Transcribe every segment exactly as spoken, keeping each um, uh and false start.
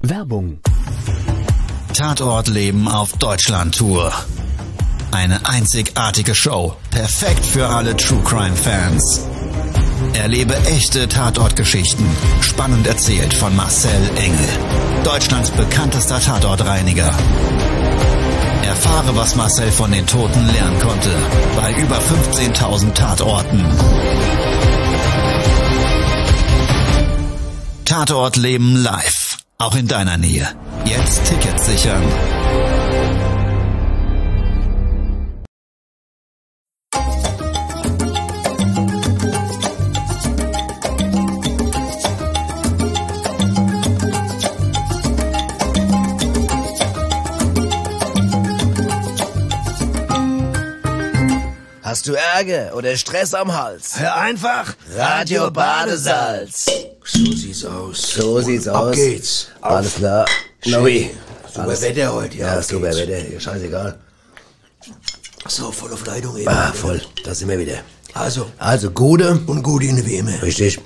Werbung. Tatortleben auf Deutschland-Tour. Eine einzigartige Show, perfekt für alle True-Crime-Fans. Erlebe echte Tatortgeschichten, spannend erzählt von Marcel Engel, Deutschlands bekanntester Tatortreiniger. Erfahre, was Marcel von den Toten lernen konnte, bei über fünfzehntausend Tatorten. Tatortleben live, auch in deiner Nähe. Jetzt Tickets sichern. Hast du Ärger oder Stress am Hals? Hör einfach Radio Badesalz. So sieht's aus. So sieht's ab aus. Ab geht's. Auf. Alles klar. Nobby. Super Alles. Wetter heute. Ja, ja super geht's. Wetter. Ja, scheißegal. So, voll auf Leitung eben. Ah, voll. Da sind wir wieder. Also. Also, gute. Und gute in wie immer. Richtig.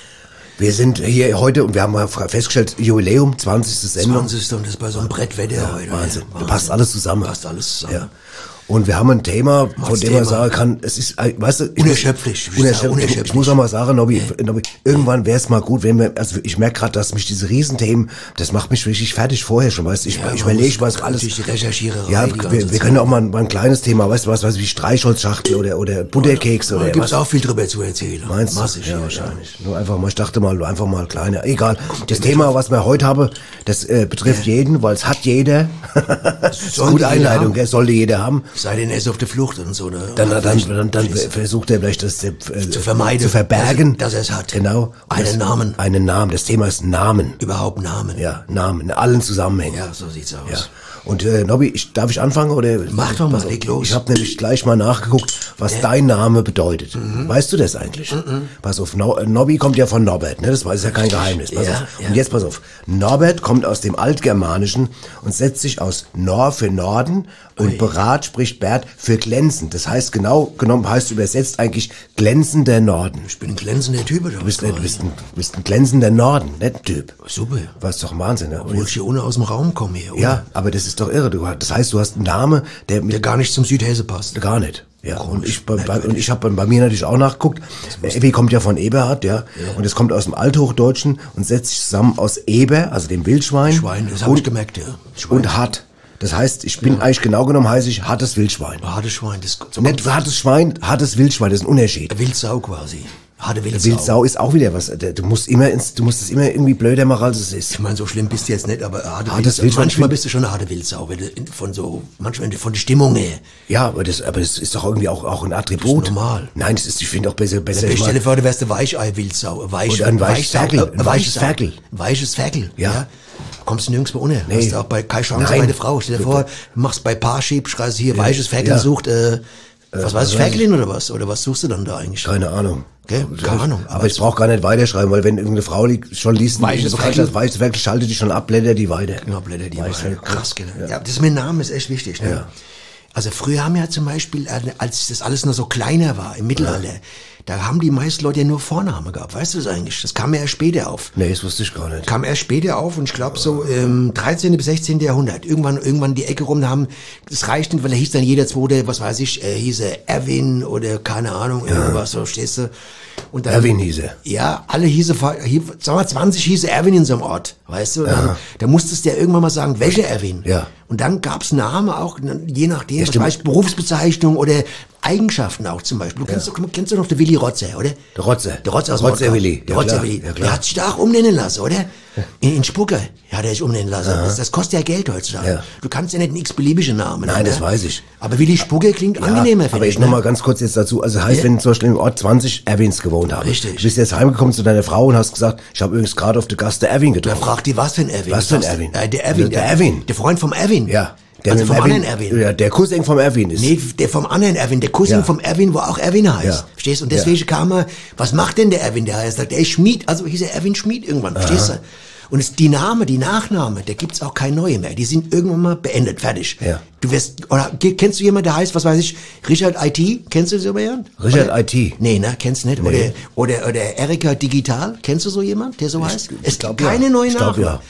Wir sind hier heute und wir haben mal festgestellt, Jubiläum, zwanzigste Sendung. zwanzigste und das ist bei so einem Brettwetter ja, heute. Wahnsinn. Wahnsinn. Passt alles zusammen. Passt alles zusammen. Ja. Und wir haben ein Thema, Mach's von dem Thema. man sagen kann, es ist, weißt du, unerschöpflich. Ich, unerschöpflich. unerschöpflich. Ich muss auch mal sagen, Nobby, Nobby irgendwann wäre es mal gut, wenn wir, also ich merke gerade, dass mich diese Riesenthemen, das macht mich richtig fertig vorher schon, weißt du, ich, ja, ich überlege, was alles. Die Recherchiererei. Ja, wir, wir können auch mal, mal ein kleines Thema, weißt du, was, was wie Streichholzschachtel oder, oder Butterkeks oder, oder. Da gibt's was. auch viel drüber zu erzählen. Meinst du? Massig, ja, wahrscheinlich. Ja. Nur einfach mal, ich dachte mal, einfach mal kleine, egal. Das Thema, was wir heute haben, das äh, betrifft ja. jeden, weil es hat jeder. Das ist eine gute Einleitung, gell, sollte jeder haben. Sei denn, er ist auf der Flucht und so, ne? Dann, dann, dann, dann, dann versucht er vielleicht das äh, zu vermeiden, zu verbergen, dass er es hat. Genau. Einen das, Namen. Einen Namen. Das Thema ist Namen. Überhaupt Namen. Ja, Namen. In allen Zusammenhängen. Ja, so sieht's aus. Ja. Und äh, Nobby, ich, darf ich anfangen oder? Mach doch mal, leg los. Ich habe nämlich gleich mal nachgeguckt, was ja. dein Name bedeutet. Mhm. Weißt du das eigentlich? Mhm. Pass auf, no, Nobby kommt ja von Norbert, ne? Das war ist ja kein Geheimnis. Pass ja, auf. Ja. Und jetzt pass auf. Norbert kommt aus dem Altgermanischen und setzt sich aus Nor für Norden und Ui. Berat spricht Bert für glänzend. Das heißt genau genommen heißt übersetzt eigentlich glänzender Norden. Ich bin ein glänzender Typ, oder? Du bist, nicht, du bist, ein, bist ein glänzender Norden, nicht ein Typ. Super. Was doch Wahnsinn, ne? Obwohl ich hier ohne aus dem Raum komme hier, oder? Ja, aber das ist doch irre. Du, das heißt, du hast einen Namen, der, der gar nicht zum Südhesse passt. Gar nicht. Ja, Komisch, und ich, bei, bei, und ich habe bei mir natürlich auch nachgeguckt. Ebi kommt ja von Eberhard, ja, ja. Und es kommt aus dem Althochdeutschen und setzt sich zusammen aus Eber, also dem Wildschwein. Schwein, das habe ich gemerkt, ja. Schwein. Und hart. Das heißt, ich bin ja. eigentlich genau genommen heiße ich hartes Wildschwein. Hartes Schwein, das so nicht hartes Schwein, hartes Wildschwein, das ist ein Unterschied. Wildsau quasi. Harte Wildsau. Wildsau ist auch wieder was. Du musst immer ins, du musst es immer irgendwie blöder machen, als es ist. Ich meine, so schlimm bist du jetzt nicht, aber harte hartes Wildsau. Wildschwein. Manchmal bist du schon eine harte Wildsau, wenn du von so, manchmal von der Stimmung her. Ja, aber das, aber das ist doch irgendwie auch, auch ein Attribut. Das ist normal. Nein, das ist, ich finde auch besser, besser. Ich stelle vor, du wärst eine Weichei-Wildsau. Weich, Oder ein weiches Ferkel. Ein, ein weiches Ferkel. Ein weiches Ferkel. Ja. ja. Kommst du nirgendwo ohne. Nee. Hast du auch bei keine Chance Nein. bei der Frau. Stell dir vor, du machst bei Parship, schreist hier, ja. weiches Ferkel ja. sucht, äh, was äh, weiß ich, Ferkelin oder was? Oder was suchst du dann da eigentlich? Keine Ahnung. Okay? Keine Ahnung. Aber, aber ich brauche gar nicht weiterschreiben, weil wenn irgendeine Frau li- schon liest, weiches Ferkel, das weiches Ferkel, schaltet die schon ab, blättert die weiter. Genau, blättert die weiter. Krass, genau. Ja. Ja, das mit Namen ist echt wichtig, ne? Ja. Also früher haben ja zum Beispiel, als das alles noch so kleiner war, im Mittelalter, ja. da haben die meisten Leute ja nur Vornamen gehabt. Weißt du das eigentlich? Das kam ja erst später auf. Nee, das wusste ich gar nicht. Kam erst später auf und ich glaube so im dreizehnten bis sechzehnten Jahrhundert. Irgendwann irgendwann die Ecke rum, da haben, das reicht nicht, weil da hieß dann jeder zweite, was weiß ich, äh, hieß er Erwin oder keine Ahnung, ja. irgendwas, so stehst du. Und dann, Erwin hieß er. Ja, alle hieße, sagen wir zwanzig hieße Erwin in so einem Ort, weißt du? Dann, da musstest du ja irgendwann mal sagen, welcher Erwin? Ja. Und dann gab's Namen auch, je nachdem, Ja, was weiß ich, Berufsbezeichnung oder Eigenschaften auch zum Beispiel. Du kennst, ja. doch, kennst du noch den Willi Rotzer, oder? Der Rotzer. Der Rotzer aus dem Rotzer Willi. Der Ja, Rotzer klar. Willi. Ja, klar. Der hat sich da auch umnennen lassen, oder? In, in Spucke hat er sich umnennen lassen. Das, das kostet ja Geld heutzutage. Ja. Du kannst ja nicht nix beliebige Namen. Nein, oder? das weiß ich. Aber Willi Spucke klingt Ja, angenehmer, aber ich ne? noch mal ganz kurz jetzt dazu. Also heißt, Ja. wenn zum Beispiel im Ort zwanzig Erwins gewohnt haben. Richtig. Du bist jetzt heimgekommen zu deiner Frau und hast gesagt, ich habe übrigens gerade auf der Gast der Erwin Da getroffen. fragt die, was für ein Erwin? Was für ein Sagst du, Erwin? Äh, der Erwin. Der Erwin. Der Freund vom Erwin. Ja. Der also mit vom dem anderen Erwin. Ja, der Cousin vom Erwin ist. Nee, der vom anderen Erwin, der Cousin Ja. vom Erwin, wo auch Erwin heißt. Ja. Verstehst du? Und deswegen Ja. kam er, was macht denn der Erwin? Der heißt, der ist Schmied, also hieß er Erwin Schmied irgendwann, verstehst du? Und es, die Name, die Nachname, da gibt's auch keine neue mehr. Die sind irgendwann mal beendet, fertig. Ja. Du wirst, oder kennst du jemanden, der heißt, was weiß ich, Richard I T? Kennst du so jemanden? Richard Oder? I T? Nee, ne, kennst du nicht. Nee. Oder, oder, oder Erika Digital? Kennst du so jemanden, der so heißt? Es glaub, gibt keine ja. neuen Ich glaub, Namen. ja.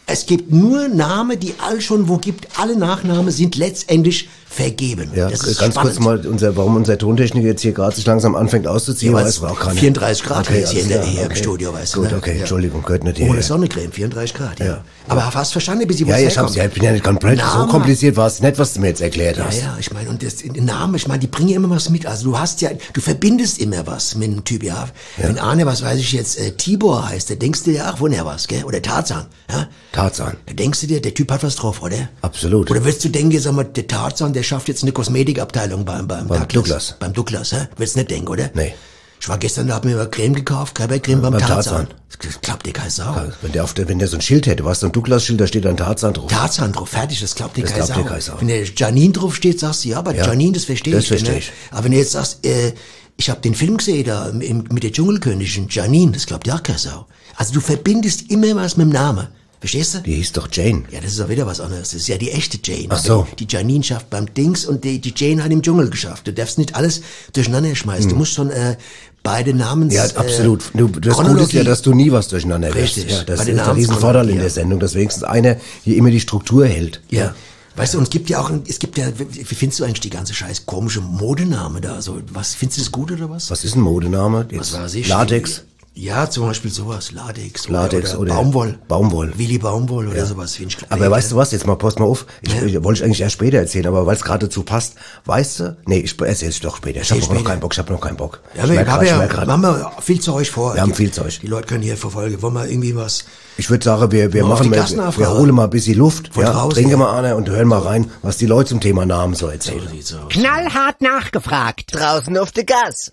Es gibt nur Namen, die alle schon wo gibt. Alle Nachnamen sind letztendlich vergeben. Ja, das ist ganz spannend. kurz mal, unser, warum unser Tontechniker jetzt hier gerade sich langsam anfängt auszuziehen, Ja, weiß man auch gar nicht. vierunddreißig Grad okay, ist hier, in der, hier okay. im Studio, weißt du. Gut, ne? okay, ja. Entschuldigung, gehört nicht hier. Ohne Sonnencreme, vierunddreißig Grad, ja. Ja. Aber hast verstanden, bis sie Ja, was ja, ich, hab's, herkommt? ja, ich bin ja nicht komplett, so Name. kompliziert war es nicht, was du mir jetzt erklärt Ja, hast. ja, ich meine, und das, die Namen, ich meine, die bringen immer was mit. Also du hast ja, du verbindest immer was mit einem Typ, ja. ja. Wenn Arne, was weiß ich jetzt, äh, Tibor heißt, da denkst du dir, ach, woher was, gell? Oder Tarzan, ja. Tarzan. Da denkst du dir, der Typ hat was drauf, oder? Absolut. Oder willst du denken, sag mal, der Tarzan, der schafft jetzt eine Kosmetikabteilung beim, beim, Beim Douglas. Douglas. Beim Douglas, hä? Willst du nicht denken, oder? Nee. Ich war gestern, da hab mir Creme gekauft, Körpercreme beim, beim Tarzan. Tarzan. Das klappt dir keine Sau. Wenn der, auf der, wenn der so ein Schild hätte, was so ein Douglas-Schild, da steht ein Tarzan drauf. Tarzan drauf, fertig, das klappt dir Das keine klappt dir Sau. keine Sau. Wenn der Janine drauf steht, sagst du, ja, aber Ja, Janine, das verstehe das ich. versteh ne? ich. Aber wenn du jetzt sagst, äh, ich habe den Film gesehen da im, mit der Dschungelkönigin Janine, das klappt dir auch keine Sau. Also du verbindest immer was mit dem Namen. Verstehst du? Die hieß doch Jane. Ja, das ist auch wieder was anderes. Das ist ja die echte Jane. Ach so. Die Janine schafft beim Dings und die, die Jane hat im Dschungel geschafft. Du darfst nicht alles durcheinander schmeißen. Hm. Du musst schon äh, beide Namens... Ja, absolut. Du, das Gute ist ja, dass du nie was durcheinander wirst. Richtig. Ja, das Bei ist den der Riesenvorteil in Namenschronologie, der Sendung, dass wenigstens einer hier immer die Struktur hält. Ja. Weißt du, und es gibt ja auch, es gibt ja, wie findest du eigentlich die ganze scheiß komische Modename da? So, was, findest du das gut oder was? Was ist ein Modename? Jetzt Was weiß ich? Latex. Ja, zum Beispiel sowas, Latex, Latex oder, oder Baumwoll. Baumwoll. Willi Baumwoll oder sowas. Find ich, Aber weißt du was, jetzt mal pass mal auf, ich, Ja. ich wollte ich eigentlich erst später erzählen, aber weil es gerade dazu passt, weißt du, nee, ich erzähl's doch später, ich habe Erzähl noch später. keinen Bock, ich habe noch keinen Bock. Ja, ich wir merk haben grad, ich ja, merk grad. wir haben ja viel Zeug vor. Wir haben Die- viel Zeug. Die Leute können hier verfolgen. Wollen wir irgendwie was... Ich würde sagen, wir, wir Mal auf machen, die wir, Gassenaufgabe. wir holen mal ein bisschen Luft, Von ja, draußen, trinken ja. mal eine und hören mal rein, was die Leute zum Thema Namen so erzählen. So sieht's aus. Knallhart nachgefragt. Draußen auf der Gas.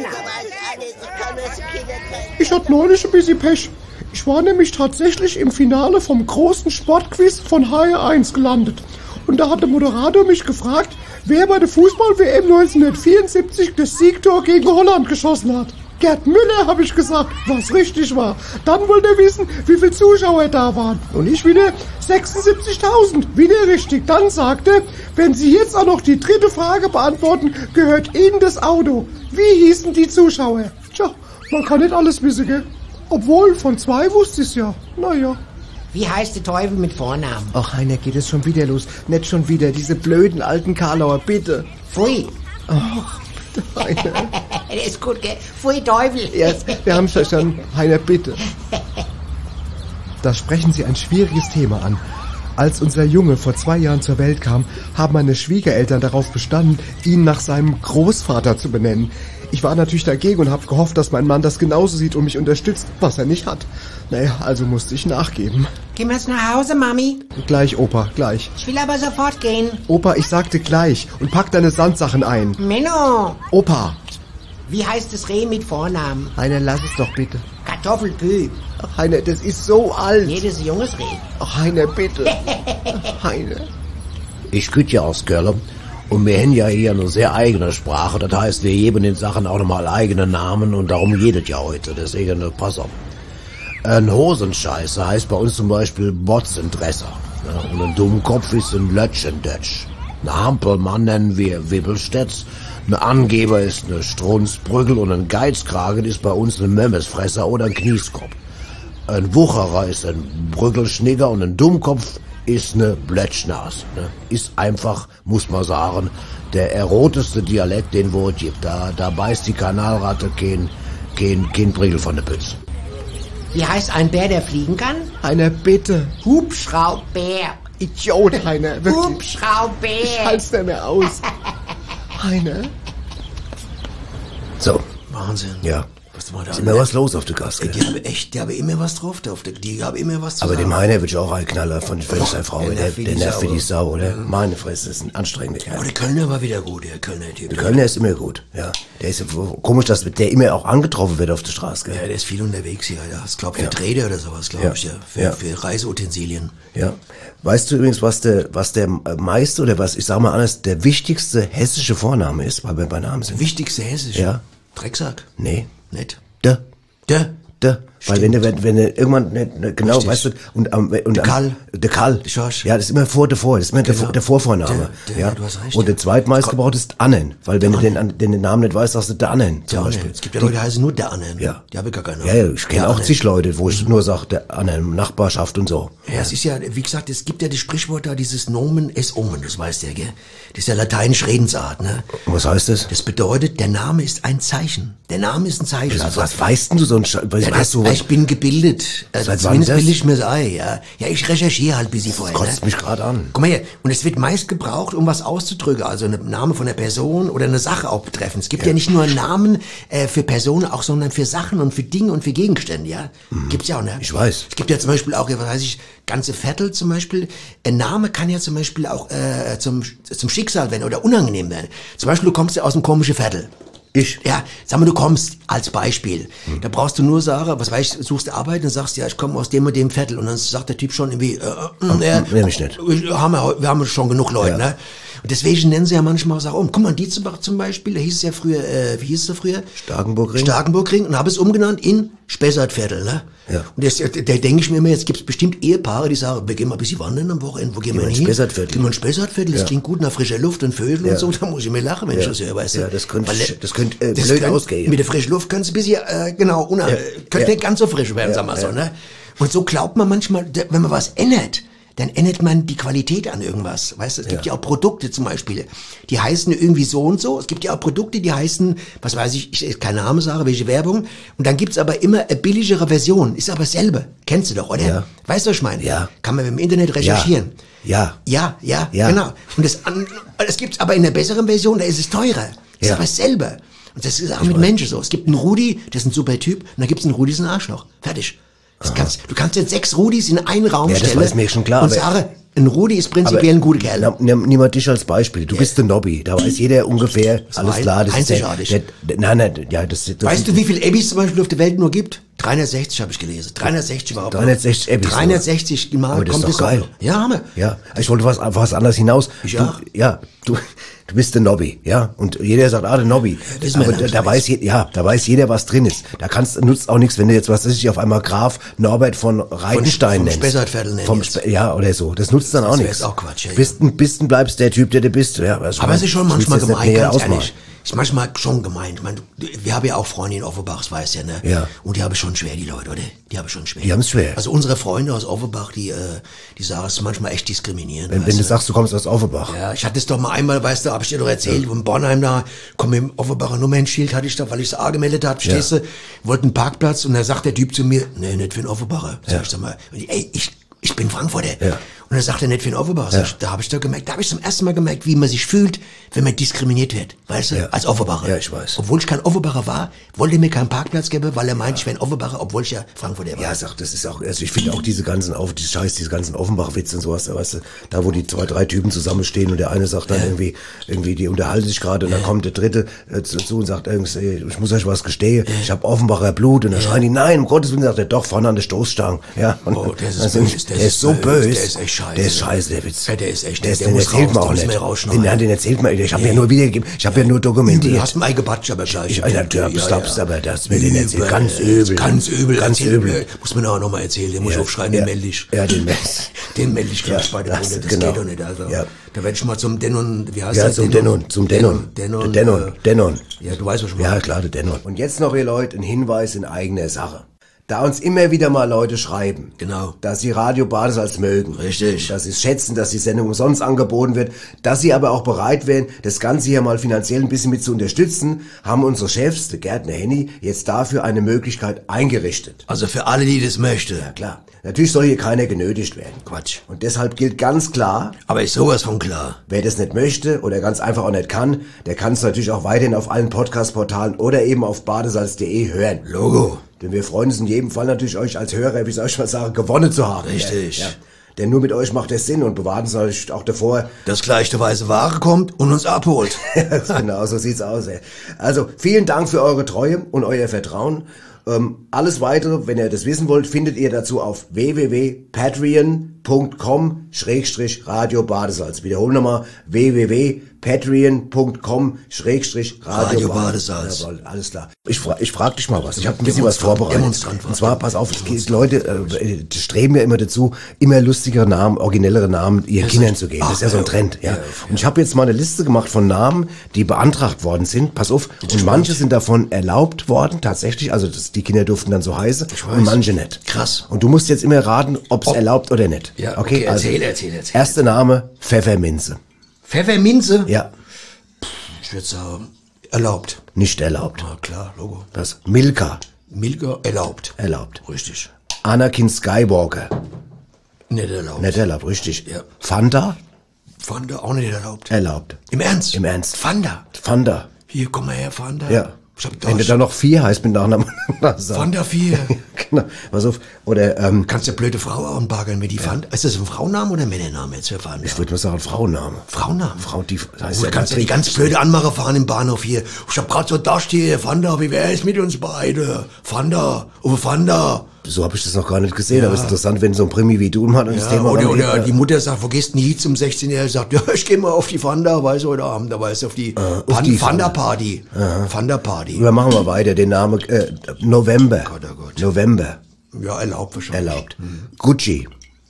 Ich hatte neulich ein bisschen Pech. Ich war nämlich tatsächlich im Finale vom großen Sportquiz von H R eins gelandet. Und da hat der Moderator mich gefragt, wer bei der Fußball-W M neunzehnhundertvierundsiebzig das Siegtor gegen Holland geschossen hat. Gerd Müller, habe ich gesagt, was richtig war. Dann wollte er wissen, wie viele Zuschauer da waren. Und ich wieder sechsundsiebzigtausend. Wieder richtig. Dann sagte er, wenn Sie jetzt auch noch die dritte Frage beantworten, gehört Ihnen das Auto. Wie hießen die Zuschauer? Tja, man kann nicht alles wissen, gell? Obwohl, von zwei wusste ich's ja. Naja. Wie heißt der Teufel mit Vornamen? Ach, Heiner, geht es schon wieder los. Nicht schon wieder, diese blöden alten Karlauer, bitte. Pfui. Heiner. Der ist gut, gell? Pfui, Teufel. Ja, wir haben's verstanden. Heiner, bitte. Da sprechen Sie ein schwieriges Thema an. Als unser Junge vor zwei Jahren zur Welt kam, haben meine Schwiegereltern darauf bestanden, ihn nach seinem Großvater zu benennen. Ich war natürlich dagegen und habe gehofft, dass mein Mann das genauso sieht und mich unterstützt, was er nicht hat. Naja, also musste ich nachgeben. Gehen wir jetzt nach Hause, Mami? Gleich, Opa, gleich. Ich will aber sofort gehen. Opa, ich sagte gleich und pack deine Sandsachen ein. Menno, Opa. wie heißt das Reh mit Vornamen? Heiner, lass es doch bitte. Kartoffelpü. Ach, Heiner, das ist so alt. Jedes junges Reh. Ach, Heiner, bitte. Heiner. Ich küt ja aus Köln und wir haben ja hier eine sehr eigene Sprache, das heißt, wir geben den Sachen auch nochmal eigene Namen und darum jedet ja heute, deswegen äh, pass auf. Ein Hosenscheißer heißt bei uns zum Beispiel Botzendresser, ne? Und ein Dummkopf ist ein Lötschendötsch. Ein Hampelmann nennen wir Wibbelstätz, ein Angeber ist eine Strunzbrügel und ein Geizkragen ist bei uns ein Memmesfresser oder ein Knieskopf. Ein Wucherer ist ein Brüggelschnigger und ein Dummkopf ist eine Blötschnas. Ne? Ist einfach, muss man sagen, der eroteste Dialekt, den wo es gibt. Da, da beißt die Kanalratte kein, kein, kein Prigel von der Pütze. Wie heißt ein Bär, der fliegen kann? Heiner, bitte. Hubschraubbär. Idiot, Heiner, wirklich. Ich Hubschraubbär. halt's nicht mehr aus. Heiner? So, Wahnsinn. ja. Was war da? Ist immer was los auf der Gas, Die gell? haben echt, die haben immer was drauf, da auf der, die haben immer was zu Aber sagen. dem Heiner wird ich auch ein Knaller von von seiner Frau. Der Der, nervt wie der die nervt wie Sau. die Sau, oder? Meine Fresse, das ist ein anstrengender Aber Kerl. der Kölner war wieder gut, der Kölner Typ. Der Kölner ist immer gut, ja. Der ist komisch, dass der immer auch angetroffen wird auf der Straße, Ja, gell? der ist viel unterwegs hier, ja. Ich glaube für Ja. Träder oder sowas, glaube Ja. ich, ja. Für, Ja. für Reiseutensilien. Ja. Weißt du übrigens, was der, was der meiste oder was, ich sag mal anders, der wichtigste hessische Vorname ist, weil wir bei Namen sind? Wichtigste Hessisch. Ja. Drecksack. Nee. Nett. De, De. de, Weil wenn du, wenn, wenn du irgendwann nicht, nicht genau, Richtig. weißt du, und am, und Der am, Karl. der Karl. Der Schorsch. Ja, das ist immer vor, davor, das ist immer Genau. der, der Vorvorname. Der- der- ja, du hast recht, und ja. der zweitmeistgebrauchte ist Annen, weil wenn du den, an- den Namen nicht weißt, sagst du der Annen, zum Der Beispiel. Annen. Es gibt ja Leute, die heißen nur der Annen. Ja. Die habe ich gar keine Ja, ja, ich kenne Der auch Annen. zig Leute, wo ich nur sage, der Annen, Nachbarschaft und so. Ja, es ist ja, wie gesagt, es gibt ja das Sprichwort da, dieses Nomen es Omen, das weißt du ja, gell? Das ist ja lateinische Redensart, ne? Was heißt das? Das bedeutet, der Name ist ein Zeichen. Der Name ist ein Zeichen. Was, Also, was weißt denn du so ein Sch was ja, hast das, du? ich bin gebildet. Also Seit wann zumindest das? bilde ich mir das Ei, ja. Ja, ich recherchiere halt ein bisschen vorher. Kotzt ne? mich gerade an. Guck mal her, und es wird meist gebraucht, um was auszudrücken, also ein Name von einer Person oder eine Sache auch betreffend. Es gibt ja, ja nicht nur Namen äh, für Personen, auch sondern für Sachen und für Dinge und für Gegenstände, ja. Mhm. Gibt's ja auch, ne? Ich weiß. Es gibt ja zum Beispiel auch, ja, was weiß ich, ganze Viertel zum Beispiel. Ein Name kann ja zum Beispiel auch äh, zum zum Schicksal werden oder unangenehm werden. Zum Beispiel, du kommst ja aus einem komischen Viertel. Ich? Ja, sag mal, du kommst als Beispiel. Hm. Da brauchst du nur sagen, was weiß ich, suchst Arbeit und sagst, ja, ich komme aus dem und dem Viertel. Und dann sagt der Typ schon irgendwie, äh, äh, äh, Nenn mich nicht. Wir haben, ja, wir haben schon genug Leute, Ja. ne? Und deswegen nennen sie ja manchmal auch, oh, guck mal, Dietzenbach zum Beispiel, da hieß es ja früher, äh, wie hieß es da früher? Starkenburgring. Starkenburgring und habe es umgenannt in Spessartviertel, ne? Ja. Und jetzt, da denke ich mir immer, jetzt gibt's bestimmt Ehepaare, die sagen, wir gehen mal ein bisschen wandern am Wochenende, wo gehen wir in hin? Spessartviertel. Gehen wir in Spessartviertel, das Ja. klingt gut nach frischer Luft und Vögel Ja. und so, da muss ich mir lachen, wenn Ja. ich das höre, weißt du? Ja, das könnte- Weil, das könnte, äh, das blöd könnte- ausgehen. Mit der frischen Luft könnte es ein bisschen, äh, genau, una, Ja. könnte Ja. nicht ganz so frisch werden, Ja. sagen wir so, Ja. ne? Und so glaubt man manchmal, wenn man was ändert, dann ändert man die Qualität an irgendwas. Weißt du, es gibt ja. Ja. auch Produkte zum Beispiel, die heißen irgendwie so und so. Es gibt ja auch Produkte, die heißen, was weiß ich, ich keine Name sage, welche Werbung. Und dann gibt's aber immer eine billigere Version. Ist aber dasselbe. Kennst du doch, oder? Ja. Weißt du, was ich meine? Ja. Kann man im Internet recherchieren. Ja. Ja, ja, Ja. genau. Und das, an- es gibt's aber in der besseren Version, da ist es teurer. Ist Ja. aber dasselbe. Und das ist auch mit Menschen so. Es gibt einen Rudi, das ist ein super Typ, und dann gibt's einen Rudi, das ist ein Arschloch. Fertig. Das kannst, du kannst jetzt sechs Rudis in einen Raum Ja, das stellen weiß mir schon klar, und aber- sage, ein Rudi ist prinzipiell ein guter Kerl. Na, nimm, nimm mal dich als Beispiel. Du bist der Nobby. Da weiß jeder ungefähr, alles ein- klar. Das ist der, einzigartig. der, der, nein, nein, ja, das, das Weißt du, wie viele Abbys zum Beispiel auf der Welt nur gibt? dreihundertsechzig habe ich gelesen. dreihundertsechzig überhaupt. dreihundertsechzig Abbys nur. dreihundertsechzig Mal Aber das ist kommt doch geil. Ja, Hammer. Ja, ich wollte was, auf was anderes hinaus. Ich du, auch. Ja, du, du bist der Nobby, ja. Und jeder sagt, ah, der Nobby. das ist Aber mein da, Name, da weiß jeder, ja, da weiß jeder, was drin ist. Da kannst, nutzt auch nichts, wenn du jetzt, was weiß ich, auf einmal Graf Norbert von Reitenstein vom nennst. Spessartviertel nennen Vom jetzt. Spe ja, oder so. Das nutzt dann auch Das wär nichts. jetzt auch Quatsch, ja, ja. Bist, ein- bist, ein- bleibst der Typ, der du bist. Ja, was ich Aber mein, es ist schon das willst du manchmal jetzt nicht gemeint, näher ganz ausmalen. ehrlich. Ist manchmal schon gemeint. Ich meine, du- wir haben ja auch Freunde in Offenbach, das weißt du ja, ne? Ja. Und die haben es schon schwer, die Leute, oder? Die haben es schon schwer. Die haben's schwer. Also unsere Freunde aus Offenbach, die, äh, die sagen, es ist manchmal echt diskriminierend. Wenn, weißt wenn du du? sagst, du kommst aus Offenbach. Ja, ich hatte es doch mal einmal, weißt du, habe ich dir doch erzählt, wo in Bornheim da, komm, im Offenbacher Nummernschild hatte ich da, weil ich es angemeldet habe, verstehst du, wollte einen Parkplatz und da sagt der Typ zu mir, nee, nicht für einen Offenbacher. Sag Ja. ich, sag mal, und ich, ey, ich, ich bin Frankfurter. Ja. Und dann sagt er nicht für einen Offenbacher. Sag ich, da habe ich doch gemerkt, da habe ich zum ersten Mal gemerkt, wie man sich fühlt, wenn man diskriminiert wird, weißt du, Ja. als Offenbacher. Ja, ich weiß. Obwohl ich kein Offenbacher war, wollte er mir keinen Parkplatz geben, weil er meint, ich wäre ein Offenbacher, obwohl ich ja Frankfurter war. Ja, sag, das ist auch, also ich finde auch diese ganzen, auf, die Scheiß, diese ganzen Offenbach-Witze und sowas, da weißt du, da wo die zwei, drei Typen zusammenstehen und der eine sagt dann Ja. irgendwie, irgendwie, die unterhalten sich gerade und dann kommt der dritte äh, zu, zu und sagt irgendwie, ich muss euch was gestehen, ich habe Offenbacher Blut und dann schreien die, nein, um Gottes Willen, sagt er, doch, vorne an der Stoßstange, ja. Und Oh, der ist dann sind- böse, der der ist ist so böse, böse, der ist echt scheiße. der ist scheiße, der Witz. Ja, der ist echt- der, der- ist, der den muss erzählt raus, man den auch müssen nicht. wir rausschneiden. Den, ja, den erzählt man, ich habe ja nur wiedergegeben, ich habe ja nur dokumentiert. Du hast einen Ei gebatscht, aber gleich. Ich, ja, ja, du glaubst aber, dass mir den erzählt, ganz übel. Ganz übel. Ganz erzähl übel. Mir. Muss man auch noch mal erzählen. Den muss ich Ja, aufschreiben, ja. den melde ich. Ja, den melde ich. Den melde ich gleich Ja, bei der das- Runde. Das genau. geht doch nicht, also. Ja. Da werde ich mal zum Denon, wie heißt Ja, das? zum Denon, zum Denon. Denon. Der Denon, äh, Denon. Ja, du weißt, was ich Ja, meine. klar, der Denon. Und jetzt noch, ihr Leute, ein Hinweis in eigener Sache. Da uns immer wieder mal Leute schreiben, Genau. dass sie Radio Badesalz mögen. Richtig. Dass sie es schätzen, dass die Sendung umsonst angeboten wird, dass sie aber auch bereit wären, das Ganze hier mal finanziell ein bisschen mit zu unterstützen, haben unsere Chefs, der Gärtner Henny, jetzt dafür eine Möglichkeit eingerichtet. Also für alle, die das möchten. Ja, klar. Natürlich soll hier keiner genötigt werden. Quatsch. Und deshalb gilt ganz klar, Aber ist sowas von klar. wer das nicht möchte oder ganz einfach auch nicht kann, der kann es natürlich auch weiterhin auf allen Podcast-Portalen oder eben auf badesalz punkt de hören. Logo. Denn wir freuen uns in jedem Fall natürlich, euch als Hörer, wie soll ich mal sagen, gewonnen zu haben. Richtig. Ja, ja. Denn nur mit euch macht es Sinn und bewahren uns natürlich auch davor. Dass gleich der weiße Ware kommt und uns abholt. Genau, so sieht's aus. Ey. Also, vielen Dank für eure Treue und euer Vertrauen. Ähm, alles weitere, wenn ihr das wissen wollt, findet ihr dazu auf w w w punkt patreon punkt com schrägstrich radio badesalz. Wiederholen nochmal w w w punkt patreon punkt com schrägstrich Radio Badesalz. Jawohl, alles klar. Ich, fra ich frag dich mal was. Ich habe ein bisschen was vorbereitet. Und zwar, pass auf, es geht, Leute äh, streben ja immer dazu, immer lustigere Namen, originellere Namen ihren Kindern zu geben. Das ist ja so ein Trend. Ja. Und ich habe jetzt mal eine Liste gemacht von Namen, die beantragt worden sind. Pass auf. Und manche sind davon erlaubt worden, tatsächlich. Also das, die Kinder durften dann so heißen. Und manche nicht. Krass. Und du musst jetzt immer raten, ob es erlaubt oder nicht. Ja, okay, okay also, erzähl, erzähl, erzähl. Erster Name, Pfefferminze. Pfefferminze? Ja. Ich würde sagen, erlaubt. Nicht erlaubt. Na klar, Logo. Das Milka. Milka, erlaubt. Erlaubt. Richtig. Anakin Skywalker. Nicht erlaubt. Nicht erlaubt, richtig. Ja. Fanta. Fanda auch nicht erlaubt. Erlaubt. Im Ernst? Im Ernst. Fanda. Fanda. Hier, komm mal her, Fanda. Ja. Ich hab Wenn du Durst. da noch vier heißt mit Nachnamen. Fanda vier. Genau. Pass auf. Oder, ähm, Kannst du blöde Frau anbaggern mit die ja. Fanda? Ist das ein Frauenname oder ein Männername jetzt für Fanda? ich würde nur sagen Frauenname. Frauenname? Frau, die heißt Gut, ja kannst du die ganz blöde Anmacher fahren im Bahnhof hier. Ich hab grad so Durst hier, Fanda, wie wär es mit uns beide? Fanda, Uwe Fanda. So habe ich das noch gar nicht gesehen, ja. Aber es ist interessant, wenn so ein Primi wie du mal das Ja, Thema oder, rangeht, oder ja. die Mutter sagt, wo gehst du denn hier zum sechzehnjährigen? Sagt, ja, ich gehe mal auf die Fanda, weiß heute Abend, da weiß auf die, auf Pan die Fanda Party. Fanda Party. Wir machen wir weiter, den Namen äh, November. Gott, oh Gott. November. Ja, erlaubt wahrscheinlich. Erlaubt. Gucci.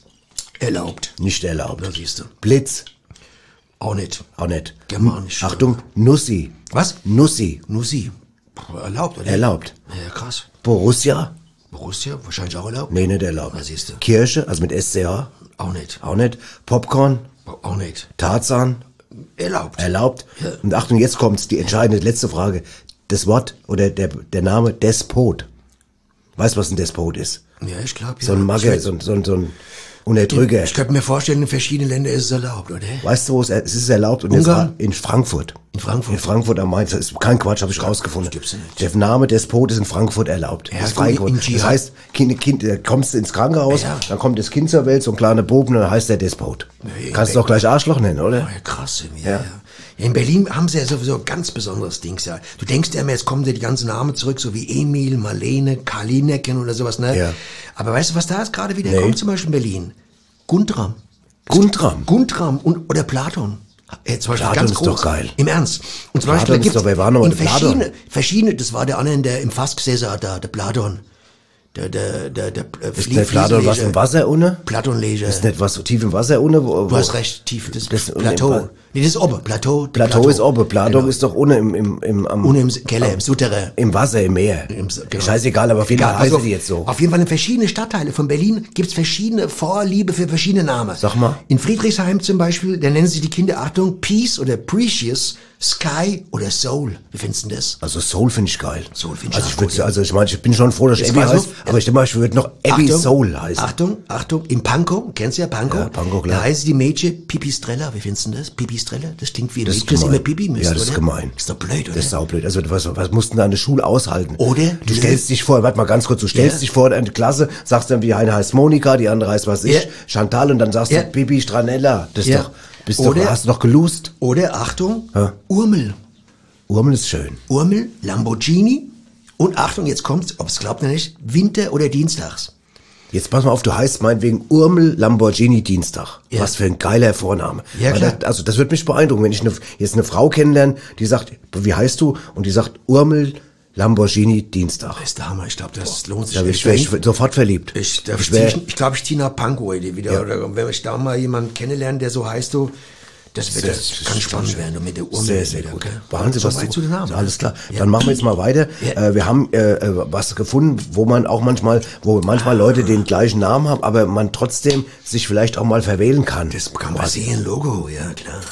Erlaubt. Nicht erlaubt. Da siehst du. Blitz. Auch nicht. Auch nicht. Germanisch. Achtung, Nussi. Was? Nussi. Nussi. Erlaubt, oder? Erlaubt. Ja, krass. Borussia. Borussia, wahrscheinlich auch erlaubt? Nee, nicht erlaubt. Da siehst du. Kirche, also mit S C H. Auch nicht. Auch nicht. Popcorn. Auch nicht. Tarzan. Erlaubt. Erlaubt. Ja. Und Achtung, jetzt kommt's, die entscheidende letzte Frage. Das Wort oder der, der Name Despot. Weißt du, was ein Despot ist? Ja, ich glaube, ja. So ein Magger, so ein, so ein, so ein Unterdrücker. Ich könnte mir vorstellen, in verschiedenen Ländern ist es erlaubt, oder? Weißt du, wo es, es ist erlaubt? Und Ungarn? jetzt in Frankfurt. In Frankfurt? In Frankfurt am Main. Das ist kein Quatsch, habe ich rausgefunden. das gibt's ja nicht. Der Name Despot ist in Frankfurt erlaubt. Ja, Das ist gut, Frankfurt. in Das Dschihad. heißt, kind, kind, da kommst du ins Krankenhaus, Ja. dann kommt das Kind zur Welt, so ein kleiner Buben, und dann heißt der Despot. Ja, Kannst du doch gleich Arschloch nennen, oder? Ja, krass. Ja, ja. Ja, in Berlin haben sie ja sowieso ein ganz besonderes Ding. Ja. Du denkst ja immer, jetzt kommen dir die ganzen Namen zurück, so wie Emil, Marlene, Karlinecken oder sowas, ne? Ja. Aber weißt du, was da jetzt gerade wieder Nee. kommt, zum Beispiel in Berlin? Guntram. Guntram. Guntram und, oder Platon. Äh, zum Beispiel Platon ganz ist groß. doch geil. Im Ernst. Und zum Platon Beispiel, da ist gibt's doch, wer war noch in der Platon? verschiedene, verschiedene, das war der andere, der im Fass gesessen hat, da, der Platon. Der, der, der, der, der Ist der Platon was im Wasser unten? Platonleger. Ist nicht was so tief im Wasser unten? Wo, Du wo- hast recht, tief, das, Das- Plateau. Nee, das ist oben, Plateau. Plateau ist oben. Platon Genau. ist doch ohne im, im, im, am, Ohne im Keller, im Souterrain. im Wasser, im Meer. Im- genau. Scheißegal, aber auf jeden Fall Egal, pass heißen auf, die jetzt so. Auf jeden Fall in verschiedenen Stadtteile von Berlin gibt's verschiedene Vorliebe für verschiedene Namen. Sag mal. In Friedrichshain zum Beispiel, da nennen sie die Kinder, Achtung, Peace oder Precious, Sky oder Soul. Wie findest du denn das? Also Soul finde ich geil. Soul finde ich also auch ich würde, gut, ja. also ich meine, ich bin schon froh, dass Jetzt Abby pass heißt, auf. aber ich denke mal, ich würde noch Abby Achtung, Soul heißen. Achtung, Achtung, im Pankow, kennst du ja Pankow? Ja, Pankow, klar. Da heißen die Mädchen Pipistrella, wie findest du das? Pipistrella? Das klingt wie ein Das Mädchen, ist das gemein. immer Pipi müsste, Ja, das ist oder? gemein. Ist doch blöd, oder? Das ist saublöd. Also was, was mussten da an der Schule aushalten? Oder? Du stellst dich vor, warte mal ganz kurz, du stellst Ja. dich vor in die Klasse, sagst dann, wie eine heißt Monika, die andere heißt was ich, Ja. Chantal, und dann sagst Ja. du Bibi Stranella. Das ist Ja. doch, bist Oder- doch, hast du doch gelust. Oder, Achtung, Ja. Urmel. Urmel ist schön. Urmel, Lamborghini und Achtung, jetzt kommt's, ob es glaubt oder nicht, Winter- oder Dienstags. Jetzt pass mal auf, du heißt meinetwegen Urmel Lamborghini Dienstag. Ja. Was für ein geiler Vorname. Ja, Weil klar. Das, also das wird mich beeindrucken, wenn ich eine, jetzt eine Frau kennenlerne, die sagt, wie heißt du? Und die sagt Urmel Lamborghini Dienstag. Das ist der Hammer, ich glaube, das lohnt sich. Da wäre echt. ich, wär ich sofort verliebt. Ich glaube, ich, wär- ich, ich, glaub, ich ziehe nach Pankow heute wieder. Ja. Oder wenn ich da mal jemanden kennenlerne, der so heißt, du, das, wird, Sehr- das das kann ist spannend schön. werden. Und mit der Urmel Sehr, sehr wieder, gut. okay? Wahnsinn, so was weit du, zu den Namen. alles klar. Ja. Dann machen wir jetzt mal weiter. Ja. Äh, wir haben äh, äh, was gefunden, wo man auch manchmal, wo manchmal Leute den gleichen Namen haben, aber man trotzdem sich vielleicht auch mal verwählen kann. Das kann man sehen, Logo, ja klar.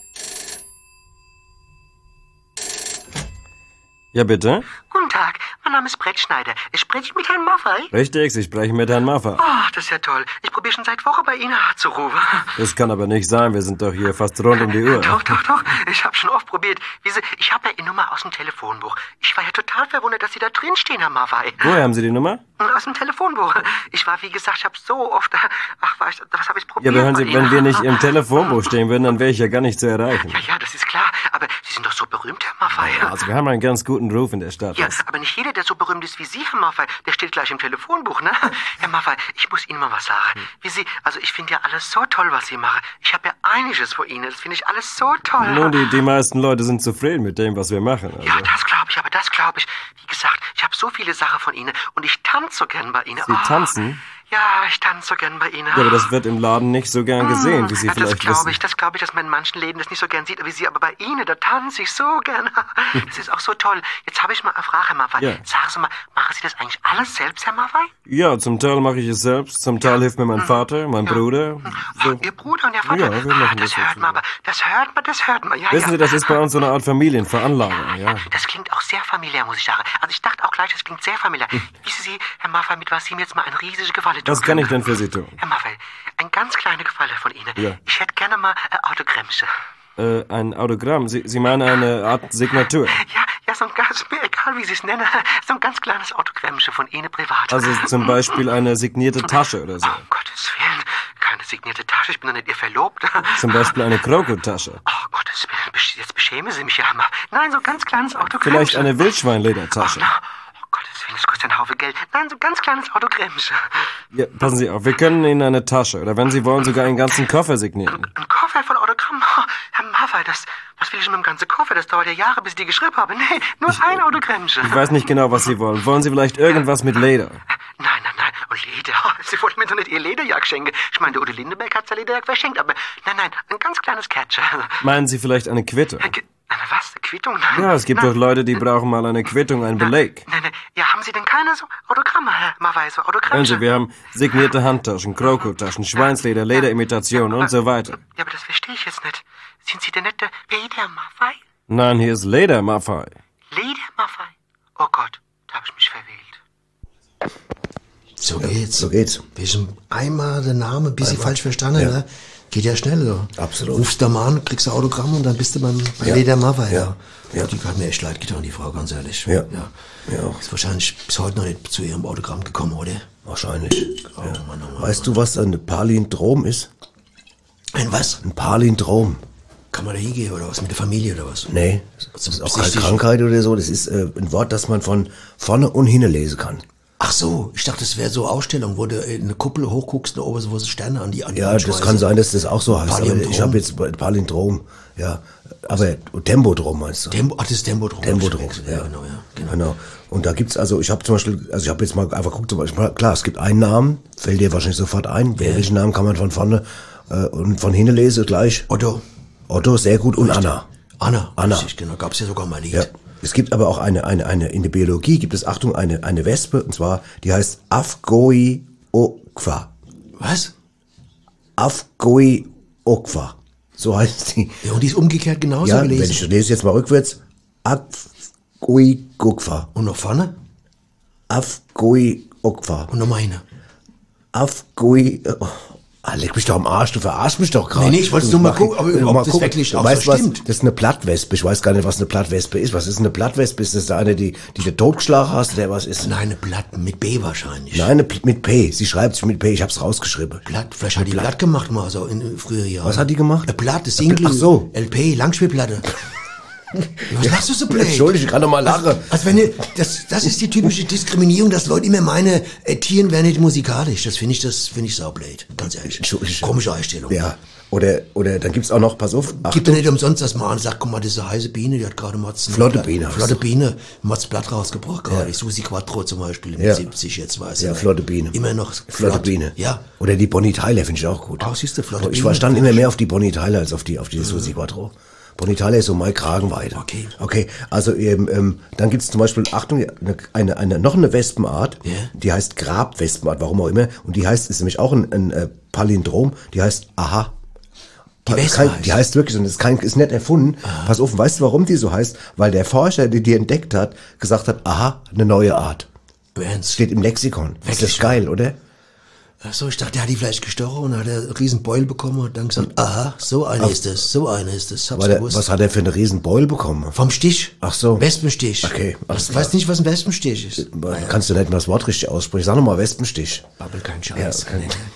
Ja, bitte? Guten Tag, mein Name ist Brett Schneider. Spreche ich mit Herrn Maffei? Richtig, Sie sprechen mit Herrn Maffer. Ach, das ist ja toll. Ich probiere schon seit Wochen bei Ihnen anzurufen. Das kann aber nicht sein, wir sind doch hier fast rund um die Uhr. Doch, doch, doch. Ich habe schon oft probiert. Wie Sie, ich habe ja Ihre Nummer aus dem Telefonbuch. Ich war ja total verwundert, dass Sie da drin stehen, Herr Maffei. Woher haben Sie die Nummer? Aus dem Telefonbuch. Ich war, wie gesagt, ich habe so oft... Ach, was, was habe ich Ja, probiert? aber hören Sie, bei wenn Ihnen? wir nicht im Telefonbuch stehen würden, dann wäre ich ja gar nicht zu erreichen. Ja, ja, das ist klar. Aber Sie sind doch so berühmt, Herr Maffei. Also wir haben einen ganz guten Ruf in der Stadt. Ja, aber nicht jeder, der so berühmt ist wie Sie, Herr Maffei, der steht gleich im Telefonbuch, ne? Herr Maffei, ich muss Ihnen mal was sagen. Wie Sie, also ich finde ja alles so toll, was Sie machen. Ich habe ja einiges vor Ihnen. Das finde ich alles so toll. Nun, die, die meisten Leute sind zufrieden mit dem, was wir machen. Also. Ja, das glaube ich, aber das glaube ich. Wie gesagt, ich habe so viele Sachen von Ihnen und ich tanze so gern bei Ihnen. Sie oh. tanzen? Ja, ich tanze so gern bei Ihnen. Ja, aber das wird im Laden nicht so gern gesehen, wie Sie ja, vielleicht das glaube wissen. ich, das glaube ich, dass man in manchen Läden das nicht so gern sieht, wie Sie, aber bei Ihnen, da tanze ich so gern. Das ist auch so toll. Jetzt habe ich mal eine Frage, Herr Maffei. Ja. Sagen Sie mal, machen Sie das eigentlich alles selbst, Herr Maffei? Ja, zum Teil mache ich es selbst, zum Teil hilft mir mein Vater, mein Bruder. So. Ihr Bruder und Ihr Vater? Ja, wir machen ah, das das hört jetzt man, aber das hört man, das hört man. Ja, Wissen ja. Sie, das ist bei uns so eine Art Familienveranlagung, ja. Das klingt auch sehr familiär, muss ich sagen. Also ich dachte auch gleich, das klingt sehr familiär. Wissen Sie, Herr Maffei, mit was Sie mir jetzt mal eine riesige Gefallen tun Was kann ich können? denn für Sie tun? Herr Maffei, ein ganz kleiner Gefallen von Ihnen. Ja. Ich hätte gerne mal ein Autogrammchen. Äh, ein Autogramm? Sie, Sie meinen eine Art Signatur? Ja, ja, so ein ganz, mir egal wie Sie es nennen, so ein ganz kleines Autogrammchen von Ihnen privat. Also zum Beispiel eine signierte Tasche oder so. Um Gottes Willen, keine signierte Tasche, ich bin doch nicht Ihr Verlobter. Zum Beispiel eine Krokotasche. Oh Gottes Willen, besch- jetzt beschämen Sie mich ja mal. Nein, so ein ganz kleines Autogrammchen. Vielleicht eine Wildschweinledertasche. Oh, oh Gottes Willen, das kostet ein Haufen Geld. Nein, so ein ganz kleines Autogrammchen. Ja, passen Sie auf, wir können Ihnen eine Tasche oder wenn Sie wollen sogar einen ganzen Koffer signieren. Ein Koffer von Autogramm? Oh, Herr Maffei, das, was will ich mit dem ganzen Koffer? Das dauert ja Jahre, bis ich die geschrieben habe. Nee, nur ein Autogrammchen. Ich weiß nicht genau, was Sie wollen. Wollen Sie vielleicht irgendwas mit Leder? Nein, nein, nein. Und Leder. Sie wollten mir doch nicht Ihr Lederjagd schenken. Ich meine, der Udo Lindenberg hat sein Lederjagd verschenkt, aber nein, nein, ein ganz kleines Kärtchen. Meinen Sie vielleicht eine Quittung? Eine, eine was? Eine Quittung? Nein. Ja, es gibt nein. doch Leute, die brauchen mal eine Quittung, einen Beleg. Nein, nein. Ja, haben Sie denn keine so Autogramme, Herr Maffei, so Autogramme? Hören Sie, wir haben signierte Handtaschen, Krokotaschen, Schweinsleder, Lederimitationen und so weiter. Ja, aber das verstehe ich jetzt nicht. Sind Sie denn nicht der Peter Maffei? Nein, hier ist Leder, Maffei. Leder Maffei? Oh Gott, da habe ich mich verwählt. So geht's. So geht's. Wir sind einmal der Name ein bisschen falsch verstanden, Ja. ne? Geht ja schnell, so. Absolut. Rufst da mal an, kriegst ein Autogramm und dann bist du beim, bei Ja. Leder Maffei, ja. Ja. Ja. Die hat mir echt leid getan, die Frau, ganz ehrlich. Ja. ja. Ja. Ist wahrscheinlich bis heute noch nicht zu ihrem Autogramm gekommen, oder? Wahrscheinlich. Oh, Ja. Mann, oh Mann, Weißt du, was ein Palindrom ist? Ein was? Ein Palindrom. Kann man da hingehen oder was? Mit der Familie oder was? Nee, das ist auch keine Besichtigen. Krankheit oder so. Das ist äh, ein Wort, das man von vorne und hinten lesen kann. Ach so, ich dachte, das wäre so Ausstellung, wo du in eine Kuppel hochguckst und oben so wo sie Sterne an die an die Ja, Wand das schmeißen. kann sein, dass das auch so heißt. Aber Palindrom. ich habe jetzt Palindrom. Ja, aber Tempodrom meinst du? Tempo, ach, das ist Tempodrom. Tempodrom, ja. ja. Genau, ja. Genau. Genau. Und da gibt's also, ich habe zum Beispiel, also ich habe jetzt mal einfach geguckt, zum Beispiel, klar, es gibt einen Namen, fällt dir wahrscheinlich sofort ein. Ja. Welchen Namen kann man von vorne äh, und von hinten lesen gleich? Otto. Otto, sehr gut. Und Anna. Anna. Anna. Richtig, genau. Gab's ja sogar mal ein Lied. Ja. Es gibt aber auch eine, eine, eine, in der Biologie gibt es, Achtung, eine, eine Wespe, und zwar, die heißt Afgoiokwa. Was? Afgoiokwa. So heißt die. Ja, und die ist umgekehrt genauso Ja, wenn gelesen. ich lese jetzt mal rückwärts. Afgoiokwa. Und noch vorne? Afgoiokwa. Und noch meine. Afgoi. Oh, ah, leg mich doch am Arsch, du verarschst mich doch gerade. Nee, nee, ich wollte Du nur mal mach- gucken, ob- du ob mal das gucken. wirklich auch Weißt so du was? stimmt. Das ist eine Plattwespe. Ich weiß gar nicht, was eine Plattwespe ist. Was ist eine Plattwespe? Ist das da eine, die, die du totgeschlagen hast, oder was ist? Nein, eine Blatt mit B wahrscheinlich. Nein, eine Pl- mit P. Sie schreibt sich mit P. Ich hab's rausgeschrieben. Blatt, vielleicht hat die Blatt gemacht mal so in in früheren Jahren. Was hat die gemacht? Eine Blatt, das Single. Ach so. L P, Langspielplatte. Was lachst du so blöd? Entschuldigung, ich kann doch mal lachen. Also, also wenn ihr, das, das ist die typische Diskriminierung, dass Leute immer meinen, äh, Tieren wären nicht musikalisch. Das finde ich, das finde ich saublöd. Ganz ehrlich. Entschuldigung. Komische Einstellung. Ja. Oder, oder dann gibt's auch noch, pass auf. Ach, Gibt ja nicht umsonst, dass man sagt, guck mal, das ist eine heiße Biene, die hat gerade Mats... Flotte Biene heißt Flotte sie. Biene, Mats Blatt rausgebracht gerade. Ja. Susi Quattro zum Beispiel, im Ja. siebzig jetzt weiß ja, ich. Flotte Biene. Immer noch Flotte flott. Biene. Ja. Oder die Bonnie Tyler finde ich auch gut. Ah, siehst du, Flotte Ich Biene. war stand immer mehr auf die Bonnie Tyler als auf die, auf die Susi Quattro. Bonnie Tyler ist so mein Kragenweite. Okay. Okay, also ähm, ähm, dann gibt's zum Beispiel, Achtung, eine, eine, eine, noch eine Wespenart, Ja. die heißt Grabwespenart, warum auch immer, und die heißt, ist nämlich auch ein, ein äh, Palindrom, die heißt Aha. Die Das ist Wespe kein, heißt. die heißt wirklich, und das ist, kein, ist nicht erfunden. Pass auf, weißt du, warum die so heißt? Weil der Forscher, der die entdeckt hat, gesagt hat, aha, eine neue Art. Ernst. Steht im Lexikon. Ist das Wirklich? geil, oder? Ach so, ich dachte, der hat die vielleicht gestochen und hat einen riesen Beul bekommen und dann gesagt, aha, so eine ist es, so eine ist es. Hab's Weil der, gewusst. was hat er für eine riesen Beul bekommen? Vom Stich. Ach so. Wespenstich. Okay, alles Ich klar. weiß nicht, was ein Wespenstich ist. Kannst du nicht mal das Wort richtig aussprechen? Sag nochmal Wespenstich. Babbel kein Scheiß. Ja, okay. Nee.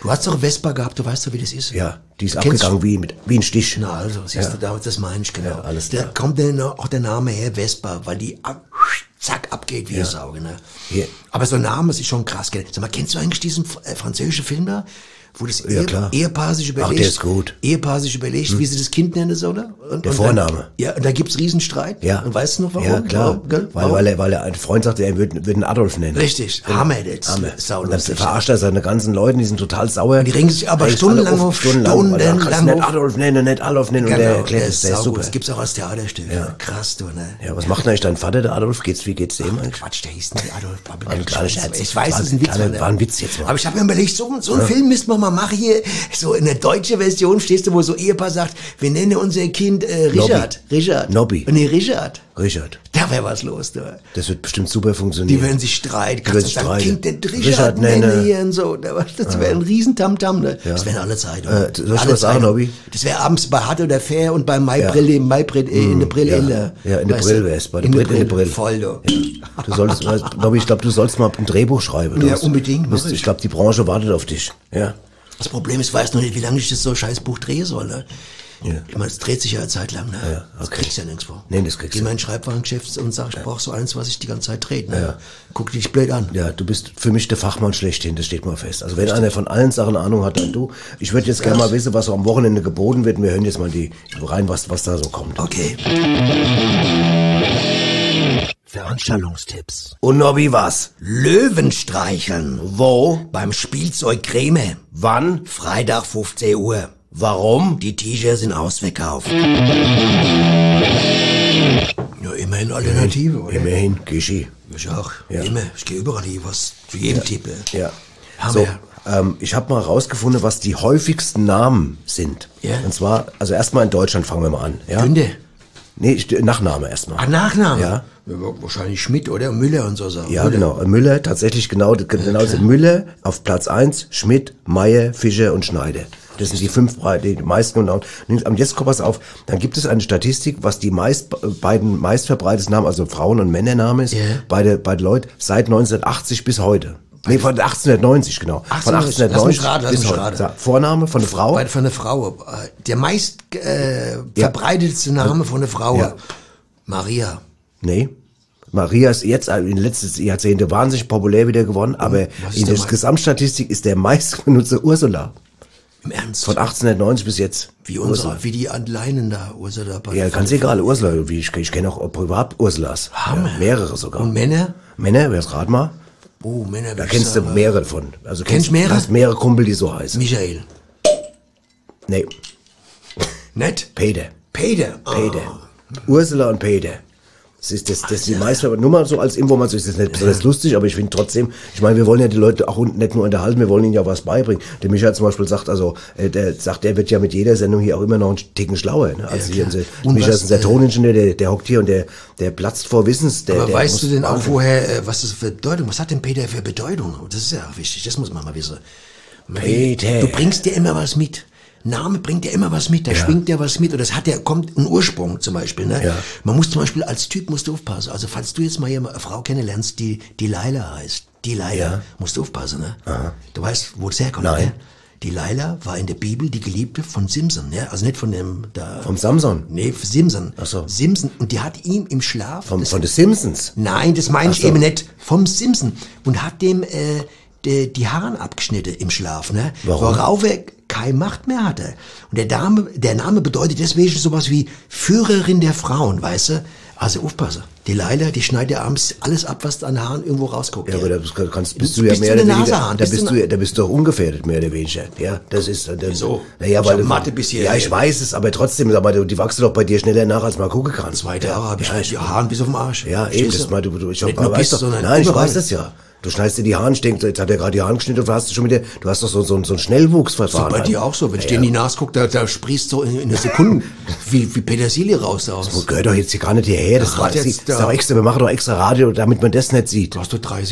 Du hast doch Vespa gehabt, du weißt doch, wie das ist. Ja, die ist Du kennst- abgegangen wie, mit, wie ein Stich. Na also, siehst Ja. du, da- das meine ich genau. Ja, alles da klar. kommt der, auch der Name her, Vespa, weil die ab, zack abgeht wie eine Sau. Ne? Hier. Aber so ein Name ist schon krass. Gell? Sag mal, kennst du eigentlich diesen äh, französischen Film da? Wo das Ja, Ehe, klar. Ehepaar sich überlegt, Ach, der ist gut. Ehepaar sich überlegt, wie sie das Kind nennen sollen. Und, Der und Vorname. Dann, ja, und da gibt's Riesenstreit. Ja. Und weißt du noch warum? Ja, klar. Warum, gell? Weil, Warum? weil, er, weil er ein Freund sagte, er würde, würde ihn Adolf nennen. Richtig. Hammer, das Hammer. Sau Und dann lustig. verarscht er seine ganzen Leute, die sind total sauer. Die regen sich aber Regen stundenlang alle auf, stundenlang, weil er kannst stundenlang nicht auf. Adolf nennen, nicht Adolf nennen. Und der Genau, erklärt der es, ist der ist saugut. super. Das gibt's auch als Theaterstück. Ja. Krass, du, ne? Ja, was macht denn eigentlich dein Vater, der Adolf? Geht's, wie geht's dem eigentlich? Quatsch, der hieß nicht Adolf Pappel. War ein kleiner Scherz. Ich weiß, War- das ist ein Witz. kleiner- Mann. war ein Witz jetzt mal. Aber ich habe mir überlegt, so, so einen Film müssten wir mal machen hier. So in der deutschen Version stehst du, wo so ein Ehepaar sagt, wir nennen unser Kind äh, Richard. Richard. Nobby. Nee, Richard. Richard. Da wäre was los, du. Das wird bestimmt super funktionieren. Die werden sich streiten. Die Kannst werden du sagen, streiten. Kind, der Richard, Richard nenne nenne. hier und so. Das wäre ein riesen Tamtam, ne? Das wäre alle Zeit. Äh, soll ich was sagen, Nobby? Das wäre abends bei Hart oder Fair und bei Maibrille, im Maibrille, äh, in der Brille, ja. in der... Ja, in der weißt Brille du? wär's, bei der in Brille, in der Brille. Voll, du. Du solltest, weißt, Nobby, ich glaube, du sollst mal ein Drehbuch schreiben. Du Ja, hast- unbedingt, musst- mach ich. Ich glaube, die Branche wartet auf dich. Ja. Das Problem ist, ich weiß noch nicht, wie lange ich das so scheiß Buch drehen soll. Ne? Ja. Ich meine, es dreht sich ja eine Zeit lang. Ne? Ja, Das okay. kriegst du ja nirgends vor. Nee, das kriegst Geh du. mal ins Schreibwarengeschäft und sag, ich brauche so eins, was ich die ganze Zeit dreht. Ne? Guck dich blöd an. Ja, du bist für mich der Fachmann schlechthin, das steht mal fest. Also wenn einer von allen Sachen Ahnung hat, dann du. Ich würde jetzt gerne mal wissen, was so am Wochenende geboten wird. Wir hören jetzt mal die rein, was, was da so kommt. Okay. Veranstaltungstipps. Und Nobby, was? Löwen streicheln. Wo? Beim Spielzeug Creme. Wann? Freitag fünfzehn Uhr. Warum? Die T-Shirts sind ausverkauft. Ja, immerhin Alternative, oder? Immerhin, Gischi. Ich auch. Ja. Immer. Ich gehe überall hier was zu jedem Tipp. Ja. Hammer. So, ähm, ich habe mal rausgefunden, was die häufigsten Namen sind. Ja. Und zwar, also erstmal in Deutschland fangen wir mal an. Ja? Günde. Nee, ich, Nachname erstmal. Ah, Nachname? Ja. Wahrscheinlich Schmidt, oder? Müller und so Sachen. Ja, oder? genau. Müller, tatsächlich genau, genau so. Müller auf Platz eins, Schmidt, Meier, Fischer und Schneider. Das sind die fünf, Bre- die meisten. Und und jetzt kommt was auf. Dann gibt es eine Statistik, was die meist, beiden meistverbreitetsten Namen, also Frauen- und Männernamen ist, Ja. beide, beide Leute, seit neunzehnhundertachtzig bis heute. Nee, von achtzehnhundertneunzig, genau. Von achtzehnhundertneunzig. achtzehnhundertneunzig Lass mich raten, lass bis mich heute. raten. Sag, Vorname von einer Frau? Bei, von der Frau. Äh, Der meist äh, verbreitetste Name von der Frau. Ja. Maria. Nee. Maria ist jetzt in den letzten Jahrzehnten wahnsinnig populär wieder geworden, aber was ist in der der mei- Gesamtstatistik ist der meistgenutzte Ursula. Im Ernst? Von achtzehnhundertneunzig bis jetzt. wie unsere, wie die Leinen da, Ursula. bei- Ja, ganz egal, Ursula. Wie ich, ich kenne auch privat Ursulas. Ja, mehrere sogar. Und Männer? Männer, wer ist rat mal? Oh, Männer. Da würd ich kennst du sagen, mehrere davon. Also Kennst du mehrere? Du hast mehrere Kumpel, die so heißen. Michael. Nee, Nett? Peter. Peter. Ah. Peter. Ursula und Peter. Das ist das, das ist die meiste, nur mal so als Information, ist das nicht besonders lustig, aber ich finde trotzdem, ich meine, wir wollen ja die Leute auch nicht nur unterhalten, wir wollen ihnen ja was beibringen. Der Micha zum Beispiel sagt, also, äh, der sagt, der wird ja mit jeder Sendung hier auch immer noch einen Ticken schlauer, ne? Also hier, unser, Und Micha was, ist unser äh, Toningenieur, der, der hockt hier und der, der platzt vor Wissens, der, Aber der weißt muss du denn auch Wahnsinn. woher, äh, was das für Bedeutung, was hat denn Peter für Bedeutung? Das ist ja auch wichtig, das muss man mal wissen. Peter. Du bringst dir immer was mit. Name bringt ja immer was mit, da schwingt ja was mit und das hat ja, kommt ein Ursprung zum Beispiel, ne? Ja. Man muss zum Beispiel als Typ, musst du aufpassen, also falls du jetzt mal eine Frau kennenlernst, die, die Laila heißt, die Laila, Ja. musst du aufpassen, ne? Du weißt, wo das herkommt, Nein. ne? Die Laila war in der Bibel die Geliebte von Simson, ne? Also nicht von dem, da. Vom Samson? Nee, Simson. Ach so. Simson, und die hat ihm im Schlaf. Vom, das- von den Simpsons. Nein, das meine ich Ach so. eben nicht. Vom Simpson. Und hat dem äh, die, die Haaren abgeschnitten im Schlaf, ne? Warum? Worauf er keine Macht mehr hatte. Und der Dame, der Name bedeutet deswegen sowas wie Führerin der Frauen, weißt du? Also aufpassen. Die Leila, die schneidet ja abends alles ab, was an Haaren irgendwo rausguckt. Ja, aber da bist, kannst, bist du Bis ja zu mehr den oder weniger, Nasehahn, da bis bist zu du, ja- da bist du doch ungefährdet, mehr oder weniger. Ja, das ist, das, Wieso? Naja, Ich weil hab du- Mathe bis hierher. Ja, ich weiß es, aber trotzdem, aber du- die wachsen doch bei dir schneller nach, als man gucken kann. Zwei Jahre habe ich ja, die Haaren bis auf den Arsch. Ja, eben, Verstehst das mal, du, du, ich hab, Nicht nur weiß bis, doch, sondern nein, ich überall. weiß das ja. Du schneidest dir die Haare, ich denke, jetzt hat er gerade die Haare geschnitten, du hast du schon wieder, du hast doch so, so, so ein Schnellwuchsverfahren. Bei dir auch so, wenn ich dir in die Nase gucke, da, da sprießt so in, in einer Sekunde wie, wie Petersilie raus da Das aus. gehört doch jetzt hier gar nicht hierher, das, Ach, war, hat das, jetzt das ist da- doch extra, wir machen doch extra Radio, damit man das nicht sieht. Du hast doch dreißig